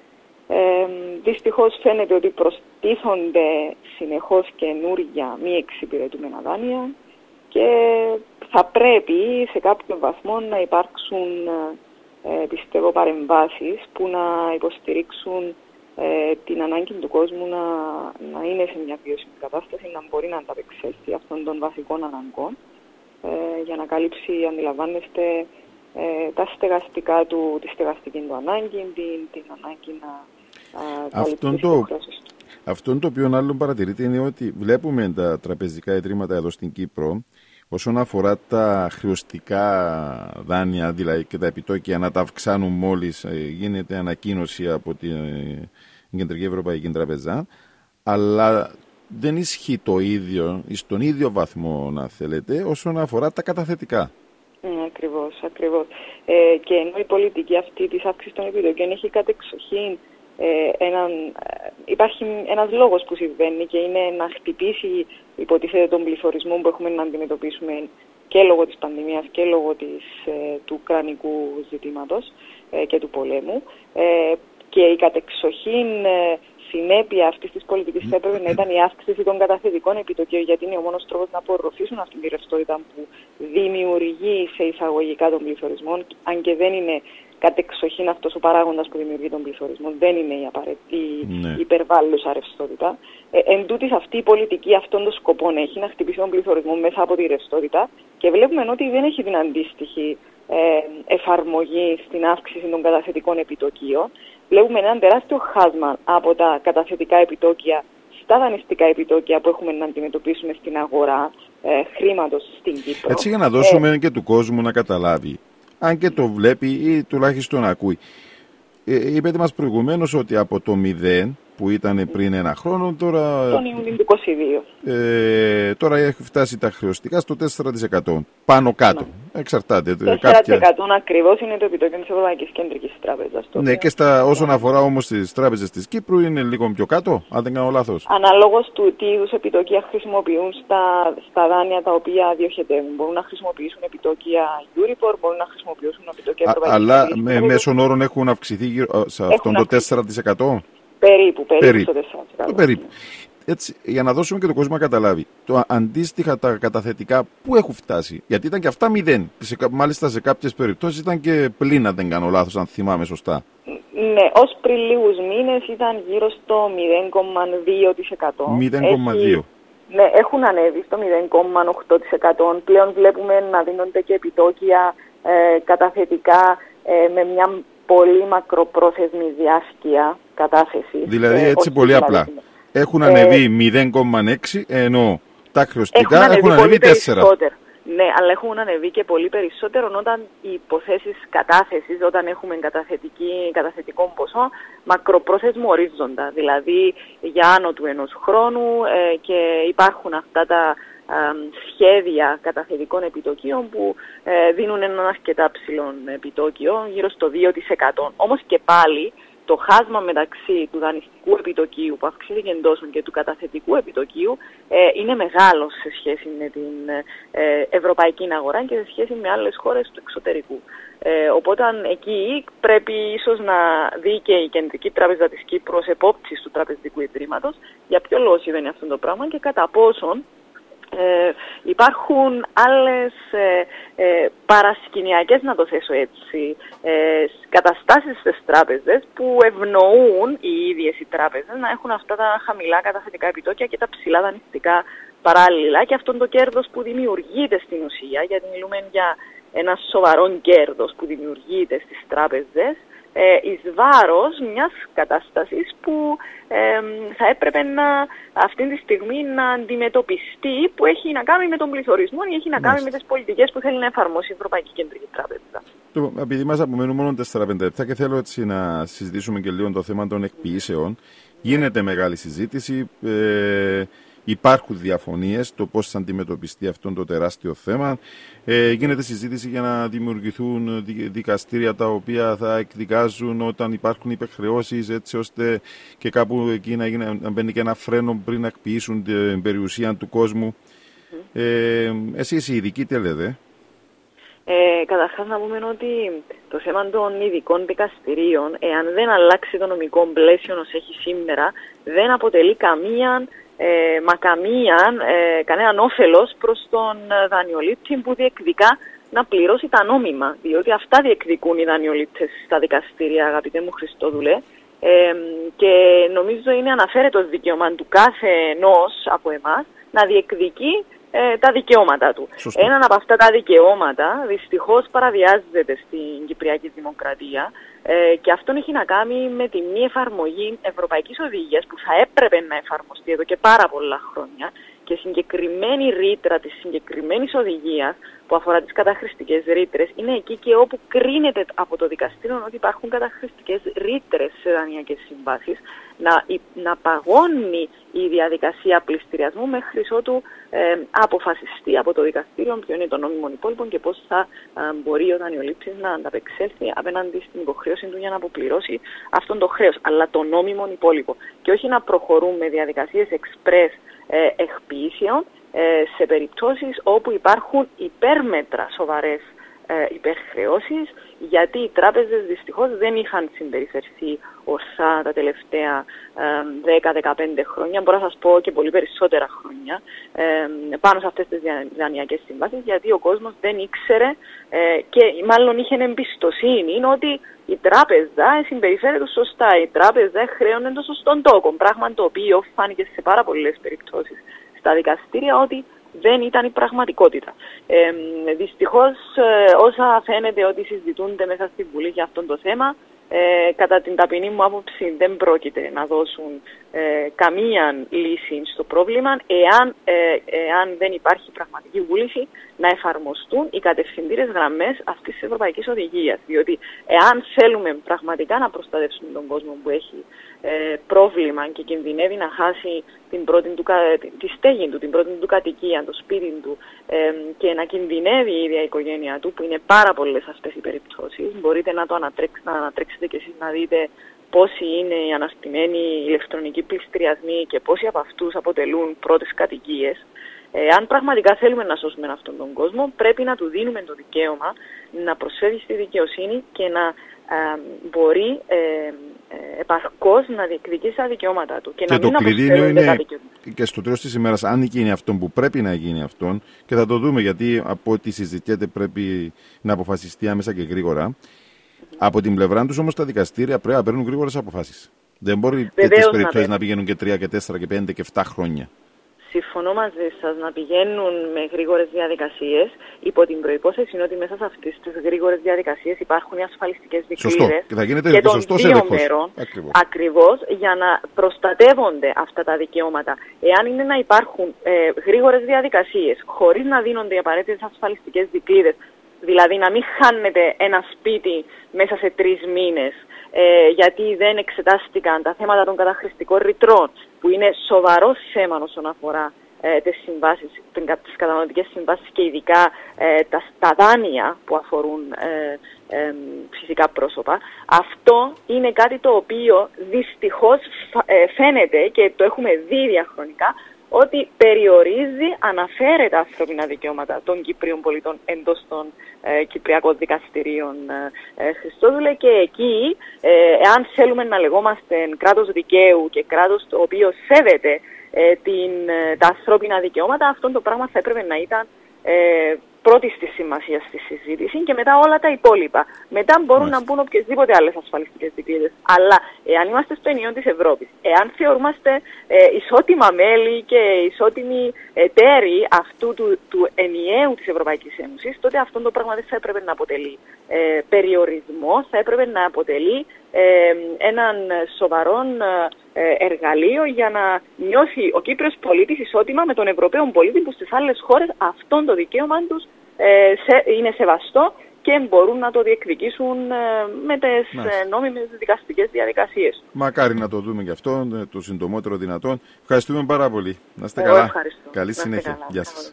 Ε, δυστυχώς φαίνεται ότι προστίθονται συνεχώς καινούργια μη εξυπηρετούμενα δάνεια και θα πρέπει σε κάποιο βαθμό να υπάρξουν ε, πιστεύω παρεμβάσεις που να υποστηρίξουν ε, την ανάγκη του κόσμου να, να είναι σε μια βιώσιμη κατάσταση, να μπορεί να ανταπεξέλθει αυτών των βασικών αναγκών ε, για να καλύψει, αντιλαμβάνεστε, ε, τα στεγαστικά του, τη στεγαστική του ανάγκη, την, την ανάγκη να Αυτόν το, αυτόν το οποίο άλλο παρατηρείται είναι ότι βλέπουμε τα τραπεζικά ιδρύματα εδώ στην Κύπρο όσον αφορά τα χρεωστικά δάνεια δηλαδή και τα επιτόκια να τα αυξάνουν μόλις γίνεται ανακοίνωση από την Κεντρική Ευρωπαϊκή Τραπεζά, αλλά δεν ισχύει το ίδιο, στον ίδιο βαθμό να θέλετε, όσον αφορά τα καταθετικά. Ακριβώς, ακριβώς. Ε, και ενώ η πολιτική αυτή της αύξησης των επιτοκίων έχει κατεξοχήν Ε, έναν, υπάρχει ένας λόγος που συμβαίνει και είναι να χτυπήσει υποτίθεται τον πληθωρισμό που έχουμε να αντιμετωπίσουμε και λόγω της πανδημίας και λόγω της, ε, του ουκρανικού ζητήματος ε, και του πολέμου ε, και η κατεξοχήν ε, συνέπεια αυτής της πολιτικής θα έπρεπε να ήταν η αύξηση των καταθετικών επιτοκίων γιατί είναι ο μόνος τρόπος να απορροφήσουν αυτή τη ρευστότητα που δημιουργεί σε εισαγωγικά των πληθωρισμών, αν και δεν είναι κατεξοχήν αυτός ο παράγοντας που δημιουργεί τον πληθωρισμό, δεν είναι η απαραίτητη ναι. υπερβάλλουσα ρευστότητα. Ε, εν τούτης αυτή η πολιτική αυτών των σκοπών έχει να χτυπήσει τον πληθωρισμό μέσα από τη ρευστότητα και βλέπουμε ότι δεν έχει την αντίστοιχη ε, εφαρμογή στην αύξηση των καταθετικών επιτοκίων. Βλέπουμε ένα τεράστιο χάσμα από τα καταθετικά επιτόκια στα δανειστικά επιτόκια που έχουμε να αντιμετωπίσουμε στην αγορά ε, χρήματος στην Κύπρο. Έτσι για να δώσουμε ε, και του κόσμου να καταλάβει, αν και το βλέπει ή τουλάχιστον ακούει. Ε, είπατε μας προηγουμένως ότι από το μηδέν που ήταν πριν ένα χρόνο, τώρα... Τον Ιούνιο του είκοσι δύο. Ε, τώρα έχει φτάσει τα χρεωστικά στο τέσσερα τοις εκατό. Πάνω κάτω. Ναι. Εξαρτάται. τέσσερα τοις εκατό κάποια... ακριβώς είναι το επιτόκιο της Ευρωπαϊκής Κεντρικής Τράπεζας. Ναι, οποίο... και στα, όσον αφορά όμως τις τράπεζες της Κύπρου είναι λίγο πιο κάτω, αν δεν κάνω λάθος. Αναλόγως του τι είδους επιτόκια χρησιμοποιούν στα, στα δάνεια τα οποία διοχετεύουν. Μπορούν να χρησιμοποιήσουν επιτόκια Euribor, μπορούν να χρησιμοποιήσουν επιτόκια Ευρωπαϊκής Κεντρικής Τράπεζας. Αλλά με μέσον όρων έχουν αυξηθεί σε αυτόν το τέσσερα τοις εκατό. Περίπου, περίπου, περίπου. Στο τέσσερα τοις εκατό. Το περίπου. Έτσι, για να δώσουμε και τον κόσμο να καταλάβει, το αντίστοιχα τα καταθετικά που έχουν φτάσει, γιατί ήταν και αυτά μηδέν. Σε, μάλιστα σε κάποιες περιπτώσεις ήταν και πλήν, αν δεν κάνω λάθος, αν θυμάμαι σωστά. Ναι, ως πριν λίγους μήνες ήταν γύρω στο μηδέν κόμμα δύο τοις εκατό. μηδέν κόμμα δύο. Ναι, έχουν ανέβει στο μηδέν κόμμα οκτώ τοις εκατό. Πλέον βλέπουμε να δίνονται και επιτόκια ε, καταθετικά ε, με μια πολύ μακροπρόθεσμη διάσκεια κατάθεση. Δηλαδή ε, έτσι πολύ απλά. Έχουν ανεβεί ε, μηδέν κόμμα έξι ενώ τα χρεωστικά έχουν, έχουν ανεβεί τέσσερα. Ναι, αλλά έχουν ανεβεί και πολύ περισσότερο όταν οι υποθέσεις κατάθεσης, όταν έχουμε καταθετικό ποσό, μακροπρόθεσμο ορίζοντα. Δηλαδή για άνω του ενός χρόνου ε, και υπάρχουν αυτά τα σχέδια καταθετικών επιτοκίων που ε, δίνουν ένα αρκετά ψηλό επιτόκιο, γύρω στο δύο τοις εκατό. Όμως και πάλι το χάσμα μεταξύ του δανειστικού επιτοκίου που αυξήθηκε τόσο και του καταθετικού επιτοκίου ε, είναι μεγάλο σε σχέση με την ε, ευρωπαϊκή αγορά και σε σχέση με άλλες χώρες του εξωτερικού. Ε, οπότε εκεί πρέπει ίσως να δει και η Κεντρική Τράπεζα της Κύπρου ως επόπτης του τραπεζικού ιδρύματος για ποιο λόγο συμβαίνει αυτό το πράγμα και κατά πόσον Ε, υπάρχουν άλλες ε, ε, παρασκηνιακές, να το θέσω έτσι, ε, καταστάσεις στις τράπεζες που ευνοούν οι ίδιες οι τράπεζες να έχουν αυτά τα χαμηλά καταθετικά επιτόκια και τα ψηλά δανειστικά παράλληλα και αυτό το κέρδος που δημιουργείται στην ουσία, γιατί μιλούμε για ένα σοβαρό κέρδος που δημιουργείται στις τράπεζες, ε, εις βάρος μιας κατάστασης που ε, θα έπρεπε να, αυτή τη στιγμή να αντιμετωπιστεί, που έχει να κάνει με τον πληθωρισμό ή έχει να κάνει με τις πολιτικές που θέλει να εφαρμόσει η Ευρωπαϊκή Κεντρική Τράπεζα. Επειδή μας απομένουν μόνο τέσσερα πέντε λεπτά και θέλω έτσι να συζητήσουμε και λίγο το θέμα των εκποιήσεων, γίνεται μεγάλη συζήτηση. Ε, Υπάρχουν διαφωνίες το πώς θα αντιμετωπιστεί αυτό το τεράστιο θέμα. Ε, γίνεται συζήτηση για να δημιουργηθούν δικαστήρια τα οποία θα εκδικάζουν όταν υπάρχουν υπερχρεώσεις, έτσι ώστε και κάπου εκεί να, γίνει, να μπαίνει και ένα φρένο πριν να εκποιήσουν την περιουσία του κόσμου. Ε, εσείς οι ειδικοί τι λέτε? Ε, καταρχάς να πούμε ότι το θέμα των ειδικών δικαστηρίων, εάν δεν αλλάξει το νομικό πλαίσιο ως έχει σήμερα, δεν αποτελεί καμία Ε, μα καμίαν, ε, κανέναν όφελος προς τον δανειολήπτη που διεκδικά να πληρώσει τα νόμιμα, διότι αυτά διεκδικούν οι δανειολήπτες στα δικαστήρια, αγαπητέ μου Χριστόδουλε, ε, και νομίζω είναι αναφέρετο δικαίωμα του κάθε ενός από εμάς να διεκδικεί ε, τα δικαιώματα του. Σωστό. Έναν από αυτά τα δικαιώματα δυστυχώς παραβιάζεται στην Κυπριακή Δημοκρατία, ε, και αυτό έχει να κάνει με τη μη εφαρμογή ευρωπαϊκής οδηγίας που θα έπρεπε να εφαρμοστεί εδώ και πάρα πολλά χρόνια, και συγκεκριμένη ρήτρα της συγκεκριμένης οδηγίας που αφορά τις καταχρηστικές ρήτρες είναι εκεί και όπου κρίνεται από το δικαστήριο ότι υπάρχουν καταχρηστικές ρήτρες σε δανειακές συμβάσεις, να, να παγώνει η διαδικασία πληστηριασμού μέχρι ότου ε, αποφασιστεί από το δικαστήριο ποιο είναι το νόμιμο υπόλοιπο και πώς θα ε, μπορεί ο δανειολήπτης να ανταπεξέλθει απέναντι στην υποχρέωση του για να αποπληρώσει αυτόν το χρέος, αλλά το νόμιμο υπόλοιπο, και όχι να προχωρούμε διαδικασίες εξπρές ε, εκποιήσεων ε, σε περιπτώσεις όπου υπάρχουν υπέρμετρα σοβαρές ε, υπερχρεώσεις, γιατί οι τράπεζες δυστυχώς δεν είχαν συμπεριφερθεί ορθά τα τελευταία δέκα με δεκαπέντε χρόνια, μπορώ να σας πω και πολύ περισσότερα χρόνια, ε, πάνω σε αυτές τις δανειακές συμβάσεις, γιατί ο κόσμος δεν ήξερε ε, και μάλλον είχε εμπιστοσύνη ότι η τράπεζα συμπεριφέρεται σωστά, η τράπεζα χρέωνε το σωστόν τόκο, πράγμα το οποίο φάνηκε σε πάρα πολλές περιπτώσεις στα δικαστήρια ότι δεν ήταν η πραγματικότητα. Ε, δυστυχώς ε, όσα φαίνεται ότι συζητούνται μέσα στη Βουλή για αυτό το θέμα, ε, κατά την ταπεινή μου άποψη δεν πρόκειται να δώσουν ε, καμία λύση στο πρόβλημα εάν, ε, εάν δεν υπάρχει πραγματική βούληση να εφαρμοστούν οι κατευθυντήρες γραμμές αυτής της Ευρωπαϊκής Οδηγίας. Διότι εάν θέλουμε πραγματικά να προστατεύσουμε τον κόσμο που έχει ε, πρόβλημα και κινδυνεύει να χάσει την πρώτη του, τη στέγη του, την πρώτη του κατοικία, το σπίτι του, ε, και να κινδυνεύει η ίδια η οικογένεια του, που είναι πάρα πολλές αυτές οι περιπτώσεις, μπορείτε να το ανατρέξετε, να ανατρέξετε και εσείς να δείτε πόσοι είναι οι αναστημένοι ηλεκτρονικοί πληστηριασμοί και πόσοι από αυτούς αποτελούν πρώτες κατοικίες. Ε, αν πραγματικά θέλουμε να σώσουμε αυτόν τον κόσμο, πρέπει να του δίνουμε το δικαίωμα να προσφέρει στη δικαιοσύνη και να ε, μπορεί ε, ε, επαρκώς να διεκδικήσει τα δικαιώματα του. Και, και να το μην κλειδί είναι και στο τέλος της ημέρας, αν γίνει αυτό που πρέπει να γίνει αυτόν, και θα το δούμε γιατί από ό,τι συζητιέται πρέπει να αποφασιστεί άμεσα και γρήγορα. Mm-hmm. Από την πλευρά τους όμως τα δικαστήρια πρέπει να παίρνουν γρήγορες αποφάσεις. Δεν μπορεί τέτοιες περιπτώσεις να, να πηγαίνουν και τρία και τέσσερα και πέντε και εφτά χρόνια. Συμφωνώ μαζί σας να πηγαίνουν με γρήγορες διαδικασίες, υπό την προϋπόθεση ότι μέσα σε αυτές τις γρήγορες διαδικασίες υπάρχουν οι ασφαλιστικές δικλείδες και, θα γίνεται και των δύο έλεγχος. μέρων, ακριβώς. ακριβώς, για να προστατεύονται αυτά τα δικαιώματα. Εάν είναι να υπάρχουν ε, γρήγορες διαδικασίες, χωρίς να δίνονται οι απαραίτητες ασφαλιστικές δικλείδες, δηλαδή να μην χάνεται ένα σπίτι μέσα σε τρεις μήνες, ε, γιατί δεν εξετάστηκαν τα θέματα των καταχρηστικών ρητρών, που είναι σοβαρό θέμα όσον αφορά ε, τις συμβάσεις, τις καταναλωτικές συμβάσεις και ειδικά ε, τα, τα δάνεια που αφορούν ε, ε, φυσικά πρόσωπα. Αυτό είναι κάτι το οποίο δυστυχώς ε, φαίνεται και το έχουμε δει διαχρονικά, ότι περιορίζει, αναφέρει τα ανθρώπινα δικαιώματα των Κυπρίων πολιτών εντός των ε, Κυπριακών δικαστηρίων, ε, Χριστόδουλε, και εκεί, ε, εάν θέλουμε να λεγόμαστε κράτος δικαίου και κράτος το οποίο σέβεται ε, την, ε, τα ανθρώπινα δικαιώματα, αυτό το πράγμα θα έπρεπε να ήταν ε, πρώτης της σημασίας στη συζήτηση και μετά όλα τα υπόλοιπα. Μετά μπορούν να μπουν οποιασδήποτε άλλες ασφαλιστικές δικλείδες. Αλλά εάν είμαστε στο ενιαίο της Ευρώπης, εάν θεωρούμαστε ε, ισότιμα μέλη και ισότιμοι εταίροι αυτού του, του ενιαίου της Ευρωπαϊκής Ένωσης, τότε αυτό το πράγμα δεν θα έπρεπε να αποτελεί ε, περιορισμό, θα έπρεπε να αποτελεί ε, έναν σοβαρό ε, εργαλείο για να νιώσει ο Κύπριος πολίτης ισότιμα με τον Ευρωπαίο πολίτη που στις άλλες χώρες αυτόν το δικαίωμα τους ε, σε, είναι σεβαστό και μπορούν να το διεκδικήσουν ε, με τις ε, νόμιμες δικαστικές διαδικασίες. Μακάρι να το δούμε και αυτό το συντομότερο δυνατόν. Ευχαριστούμε πάρα πολύ. Να είστε Εγώ καλά. Ευχαριστώ. Καλή να συνέχεια. Καλά. Γεια σας.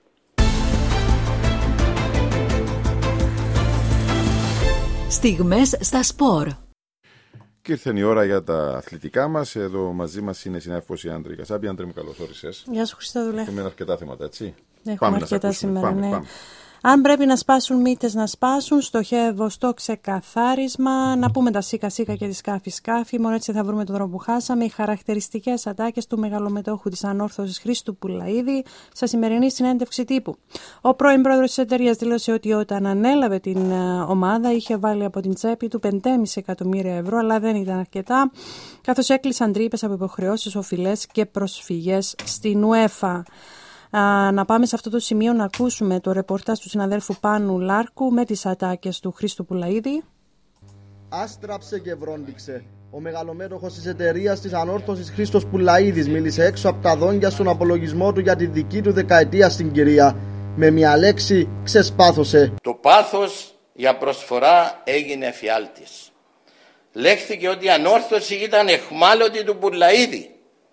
Στιγμές στα σπορ. Και ήρθε η ώρα για τα αθλητικά μας. Εδώ μαζί μας είναι η συνάδελφος η Άντρη Κασάπη. Άντρη, μου καλώς όρισες. Γεια σου, Χριστόδουλε. Έχουμε αρκετά θέματα, έτσι. Έχουμε πάμε αρκετά να σήμερα, πάμε, ναι. πάμε. Αν πρέπει να σπάσουν μύτες να σπάσουν, στοχεύω στο ξεκαθάρισμα. Να πούμε τα σίκα σίκα και τη σκάφη σκάφη. Μόνο έτσι θα βρούμε τον δρόμο που χάσαμε. Οι χαρακτηριστικές ατάκες του μεγαλομετόχου της ανόρθωσης Χρήστου Πουλαΐδη στα σημερινή συνέντευξη τύπου. Ο πρώην πρόεδρος της εταιρείας δήλωσε ότι όταν ανέλαβε την ομάδα είχε βάλει από την τσέπη του πέντε κόμμα πέντε εκατομμύρια ευρώ, αλλά δεν ήταν αρκετά, καθώς έκλεισαν τρύπες από υποχρεώσεις, οφειλές και προσφυγές στην UEFA. Να πάμε σε αυτό το σημείο να ακούσουμε το ρεπορτάζ του συναδέλφου Πάνου Λάρκου με τις ατάκες του Χρήστου Πουλαΐδη. Άστραψε και βρόντιξε. Ο μεγαλομέτωχος της εταιρείας της ανόρθωσης Χρήστος Πουλαΐδης μίλησε έξω από τα δόντια στον απολογισμό του για τη δική του δεκαετία στην κυρία. Με μια λέξη ξεσπάθωσε. Το πάθος για προσφορά έγινε εφιάλτης. Λέχθηκε ότι η ανόρθωση ήταν εχμάλωτη του Πουλαΐδη.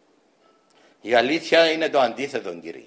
Η αλήθεια είναι το αντίθετο, κύριε.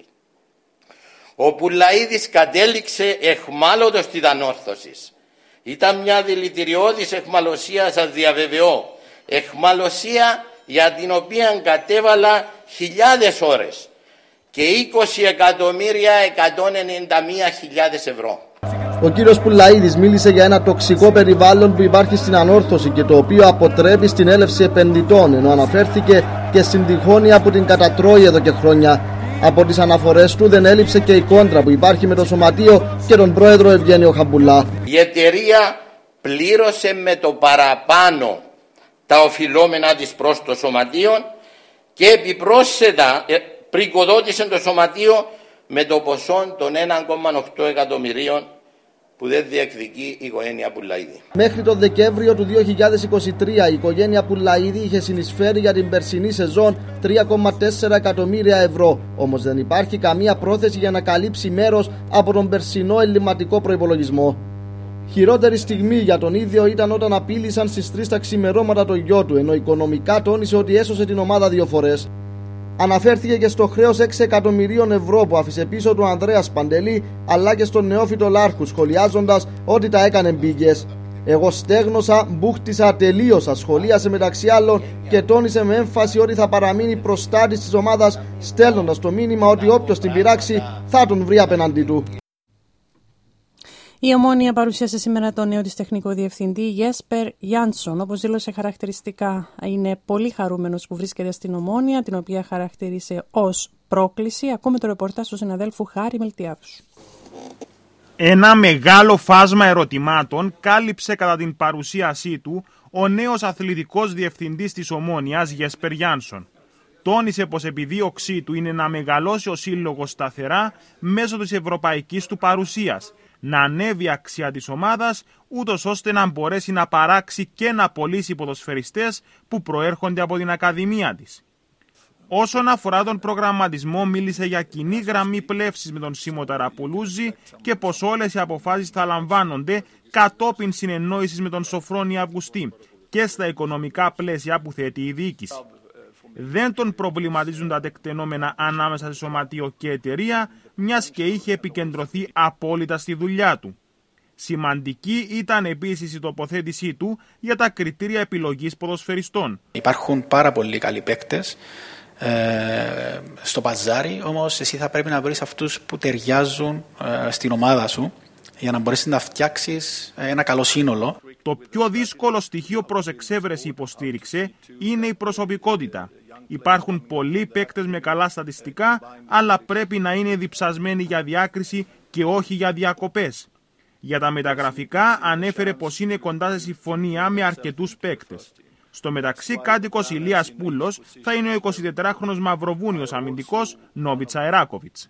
Ο Πουλαΐδης κατέληξε εχμάλωτος της ανόρθωσης. Ήταν μια δηλητηριώδης εχμαλωσία, σας διαβεβαιώ. Εχμαλωσία για την οποία κατέβαλα χιλιάδες ώρες και είκοσι εκατομμύρια εκατόν ενενήντα μία χιλιάδες ευρώ. Ο κύριος Πουλαΐδης μίλησε για ένα τοξικό περιβάλλον που υπάρχει στην ανόρθωση και το οποίο αποτρέπει στην έλευση επενδυτών, ενώ αναφέρθηκε και στην τυχόνια που την κατατρώει εδώ και χρόνια. Από τις αναφορές του δεν έλειψε και η κόντρα που υπάρχει με το σωματείο και τον πρόεδρο Ευγένιο Χαμπουλά. Η εταιρεία πλήρωσε με το παραπάνω τα οφειλόμενα της προς το σωματείο και επιπρόσθετα πρικοδότησε το σωματείο με το ποσό των ένα κόμμα οκτώ εκατομμυρίων που δεν διεκδικεί η οικογένεια Πουλαΐδη. Μέχρι τον Δεκέμβριο του δύο χιλιάδες είκοσι τρία η οικογένεια Πουλαΐδη είχε συνεισφέρει για την περσινή σεζόν τρία κόμμα τέσσερα εκατομμύρια ευρώ. Όμως δεν υπάρχει καμία πρόθεση για να καλύψει μέρος από τον περσινό ελλειμματικό προϋπολογισμό. Χειρότερη στιγμή για τον ίδιο ήταν όταν απείλησαν στις τρεις τα ξημερώματα το γιο του, ενώ οικονομικά τόνισε ότι έσωσε την ομάδα δύο φορές. Αναφέρθηκε και στο χρέος έξι εκατομμυρίων ευρώ που άφησε πίσω του Ανδρέας Παντελή, αλλά και στον νεόφυτο Λάρκου, σχολιάζοντας ότι τα έκανε μπίγκες. Εγώ στέγνωσα, μπούχτισα, τελείωσα, σχολίασε μεταξύ άλλων και τόνισε με έμφαση ότι θα παραμείνει προστάτης της ομάδας, στέλνοντας το μήνυμα ότι όποιος την πειράξει θα τον βρει απέναντί του. Η Ομόνοια παρουσίασε σήμερα τον νέο της τεχνικό διευθυντή Γέσπερ Γιάνσον. Όπως δήλωσε χαρακτηριστικά, είναι πολύ χαρούμενος που βρίσκεται στην Ομόνοια, την οποία χαρακτήρισε ως πρόκληση. Ακούμε το ρεπορτάζ του συναδέλφου Χάρη Μελτιάδους. Ένα μεγάλο φάσμα ερωτημάτων κάλυψε κατά την παρουσίασή του ο νέος αθλητικός διευθυντής της Ομόνοιας Γέσπερ Γιάνσον. Τόνισε πως επιδίωξή του είναι να μεγαλώσει ο σύλλογος σταθερά μέσω της ευρωπαϊκής του παρουσίας, να ανέβει η αξία της ομάδας, ούτως ώστε να μπορέσει να παράξει και να πωλήσει ποδοσφαιριστές που προέρχονται από την Ακαδημία της. Όσον αφορά τον προγραμματισμό, μίλησε για κοινή γραμμή πλεύσης με τον Σίμω Ταραπουλούζη και πως όλες οι αποφάσεις θα λαμβάνονται κατόπιν συνεννόησης με τον Σοφρόνη Αυγουστή και στα οικονομικά πλαίσια που θέτει η διοίκηση. Δεν τον προβληματίζουν τα τεκτενόμενα ανάμεσα σε σωματείο και εταιρεία, μιας και είχε επικεντρωθεί απόλυτα στη δουλειά του. Σημαντική ήταν επίσης η τοποθέτησή του για τα κριτήρια επιλογής ποδοσφαιριστών. Υπάρχουν πάρα πολλοί καλοί παίκτες ε, στο παζάρι, όμως εσύ θα πρέπει να βρεις αυτούς που ταιριάζουν ε, στην ομάδα σου για να μπορέσεις να φτιάξεις ένα καλό σύνολο. Το πιο δύσκολο στοιχείο προς εξέβρεση, υποστήριξε, είναι η προσωπικότητα. Υπάρχουν πολλοί παίκτες με καλά στατιστικά, αλλά πρέπει να είναι διψασμένοι για διάκριση και όχι για διακοπές. Για τα μεταγραφικά ανέφερε πως είναι κοντά σε συμφωνία με αρκετούς παίκτες. Στο μεταξύ, κάτοικος Ηλίας Πούλος θα είναι ο εικοσιτετράχρονος μαυροβούνιος αμυντικός Νόβιτς Αεράκοβιτς.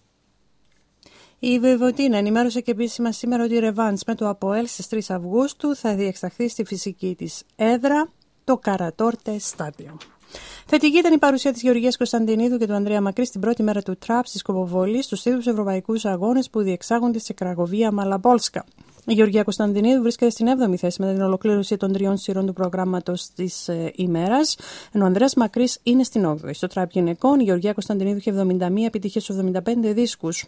Η Βοηβοτίνα ενημέρωσε και επίσημα σήμερα ότι η ρεβάνς με το ΑΠΟΕΛ στις τρεις Αυγούστου θα διεξαχθεί στη φυσική της έδρα, το Καρατόρτε Στάδιο. Θετική ήταν η παρουσία της Γεωργίας Κωνσταντινίδου και του Ανδρέα Μακρύ στην πρώτη μέρα του τραπ στη Σκοποβολή στους τίτλους ευρωπαϊκούς αγώνες που διεξάγονται στη Κρακοβία Μαλαμπόλσκα. Η Γεωργία Κωνσταντινίδου βρίσκεται στην έβδομη θέση μετά την ολοκλήρωση των τριών σειρών του προγράμματος της ε, ημέρας, ενώ ο Ανδρέας Μακρύς είναι στην όγδοη. Στο τραπ γυναικών, η Γεωργία Κωνσταντινίδου είχε εβδομήντα μία επιτυχίες στους εβδομήντα πέντε δίσκους.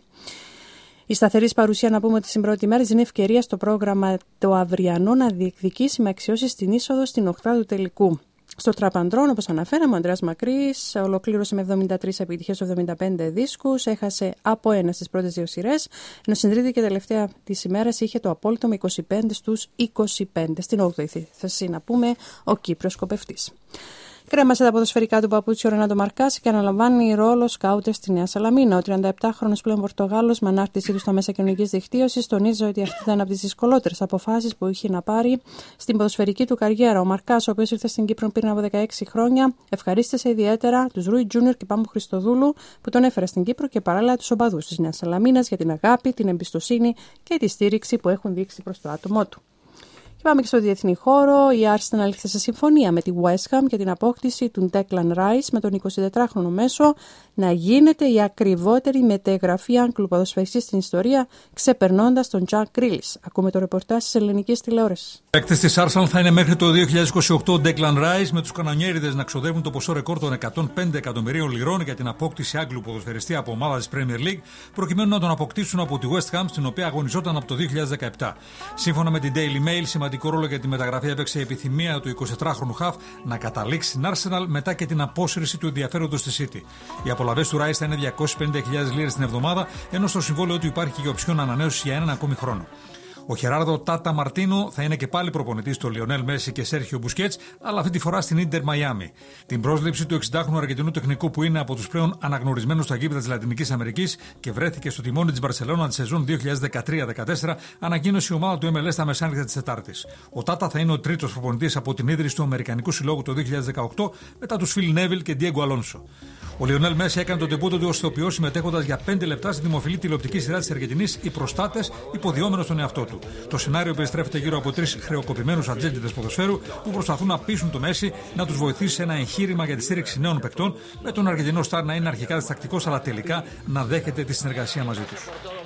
Η σταθερή παρουσία, να πούμε ότι στην πρώτη μέρα δίνει ευκαιρία στο πρόγραμμα το αυριανό να διεκδικήσει με αξιώσεις στην είσοδο στην οκτάδα του τελικού. Στο τραπ ανδρών, όπως αναφέραμε, ο Ανδρέας Μακρύς ολοκλήρωσε με εβδομήντα τρεις επιτυχίες στους εβδομήντα πέντε δίσκους, έχασε από ένα στις πρώτες δύο σειρές, ενώ στην τρίτη και τελευταία της ημέρας είχε το απόλυτο με είκοσι πέντε στους είκοσι πέντε. Στην όγδοη θέση, να πούμε, ο Κύπριος σκοπευτής. Κρέμασε τα ποδοσφαιρικά του παπούτσι ο Ρενάτο Μαρκάση και αναλαμβάνει ρόλο σκάουτερ στη Νέα Σαλαμίνα. Ο τριανταεπτάχρονος πλέον Πορτογάλος, με ανάρτησή του στα μέσα κοινωνικής δικτύωσης, τονίζει ότι αυτή ήταν από τις δυσκολότερες αποφάσεις που είχε να πάρει στην ποδοσφαιρική του καριέρα. Ο Μαρκάς, ο οποίος ήρθε στην Κύπρο πριν από δεκαέξι χρόνια, ευχαρίστησε ιδιαίτερα τους Ρούι Τζούνιορ και Πάμπο Χριστοδούλου που τον έφερε στην Κύπρο και παράλληλα τους οπαδούς της Νέας Σαλαμίνας για την αγάπη, την εμπιστοσύνη και τη στήριξη που έχουν δείξει προς το άτομό του. Και πάμε και στο διεθνή χώρο. Η Arsenal ήρθε σε συμφωνία με τη West Ham για την απόκτηση του Declan Rice με τον εικοσιτετράχρονο μέσο να γίνεται η ακριβότερη μεταγραφή Άγγλου ποδοσφαιριστή στην ιστορία, ξεπερνώντας τον Jack Grealish. Ακούμε το ρεπορτάζ της ελληνικής τηλεόρασης. Παίκτης της Arsenal θα είναι μέχρι το δύο χιλιάδες είκοσι οκτώ ο Declan Rice, με τους κανονιέριδες να ξοδεύουν το ποσό ρεκόρ των εκατόν πέντε εκατομμυρίων λιρών για την απόκτηση Άγγλου ποδοσφαιριστή από ομάδα της Premier League, προκειμένου να τον αποκτήσουν από τη West Ham, στην οποία αγωνιζόταν από το δύο χιλιάδες δεκαεπτά. Σύμφωνα με την Daily Mail, σημαντικό ρόλο για τη μεταγραφή έπαιξε η επιθυμία του εικοσιτετράχρονου χαφ να καταλήξει στην Arsenal μετά και την απόσυρση του ενδιαφέροντος στη City. Οι απολαβές του Rice θα είναι διακόσιες πενήντα χιλιάδες λίρες την εβδομάδα, ενώ στο συμβόλαιο του υπάρχει και οψιόν ανανέωση για έναν ακόμη χρόνο. Ο Χεράρδο Τάτα Μαρτίνο θα είναι και πάλι προπονητής του Λιονέλ Μέση και Σέρχιο Μπουσκέτς, αλλά αυτή τη φορά στην Ίντερ Μαϊάμι. Την πρόσληψη του εξηντάχρονου Αργεντινού τεχνικού, που είναι από τους πλέον αναγνωρισμένους στα γήπεδα της Λατινικής Αμερικής και βρέθηκε στο τιμόνι της Μπαρσελόνα τη σεζόν δύο χιλιάδες δεκατρία δεκατέσσερα, ανακοίνωσε η ομάδα του εμ ελ ες τα μεσάνυχτα της Τετάρτης. Ο Τάτα θα είναι ο τρίτος προπονητής από την ίδρυση του Αμερικανικού Συλλόγου το δύο χιλιάδες δεκαοκτώ, μετά τους Φιλ Νέβιλ και Ντιέγκο Αλόνσο. Ο Λιονέλ Μέση έκανε τον τεμπούτο του ως ηθοποιός, συμμετέχοντας για πέντε λεπτά στη δημοφιλή τηλεοπτική σειρά της Αργεντινής «Οι Προστάτες», υποδιόμενος τον εαυτό του. Το σενάριο περιστρέφεται γύρω από τρεις χρεοκοπημένους ατζέντιδες ποδοσφαίρου που προσπαθούν να πείσουν το Μέση να τους βοηθήσει σε ένα εγχείρημα για τη στήριξη νέων παικτών, με τον Αργεντινό στάρ να είναι αρχικά διστακτικός, αλλά τελικά να δέχεται τη συνεργασία μαζί τους.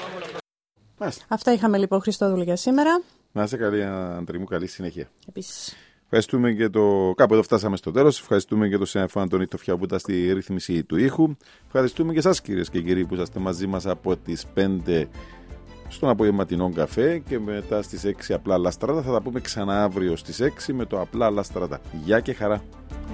Αυτά είχαμε λοιπόν, Χριστόδουλου, για σήμερα. Να είσαι καλή, Αντρή μου, καλή συνέχεια. Επίσης. Ευχαριστούμε και το. Κάπου εδώ φτάσαμε στο τέλος. Ευχαριστούμε και τον συνάδελφο Αντώνη Τοφιά που ήταν στη ρύθμιση του ήχου. Ευχαριστούμε και εσάς, κυρίες και κύριοι, που είσαστε μαζί μας από τις πέντε στον απογευματινό καφέ και μετά στις έξι απλά λαστράτα. Θα τα πούμε ξανά αύριο στις έξι με το απλά λαστράτα. Γεια και χαρά.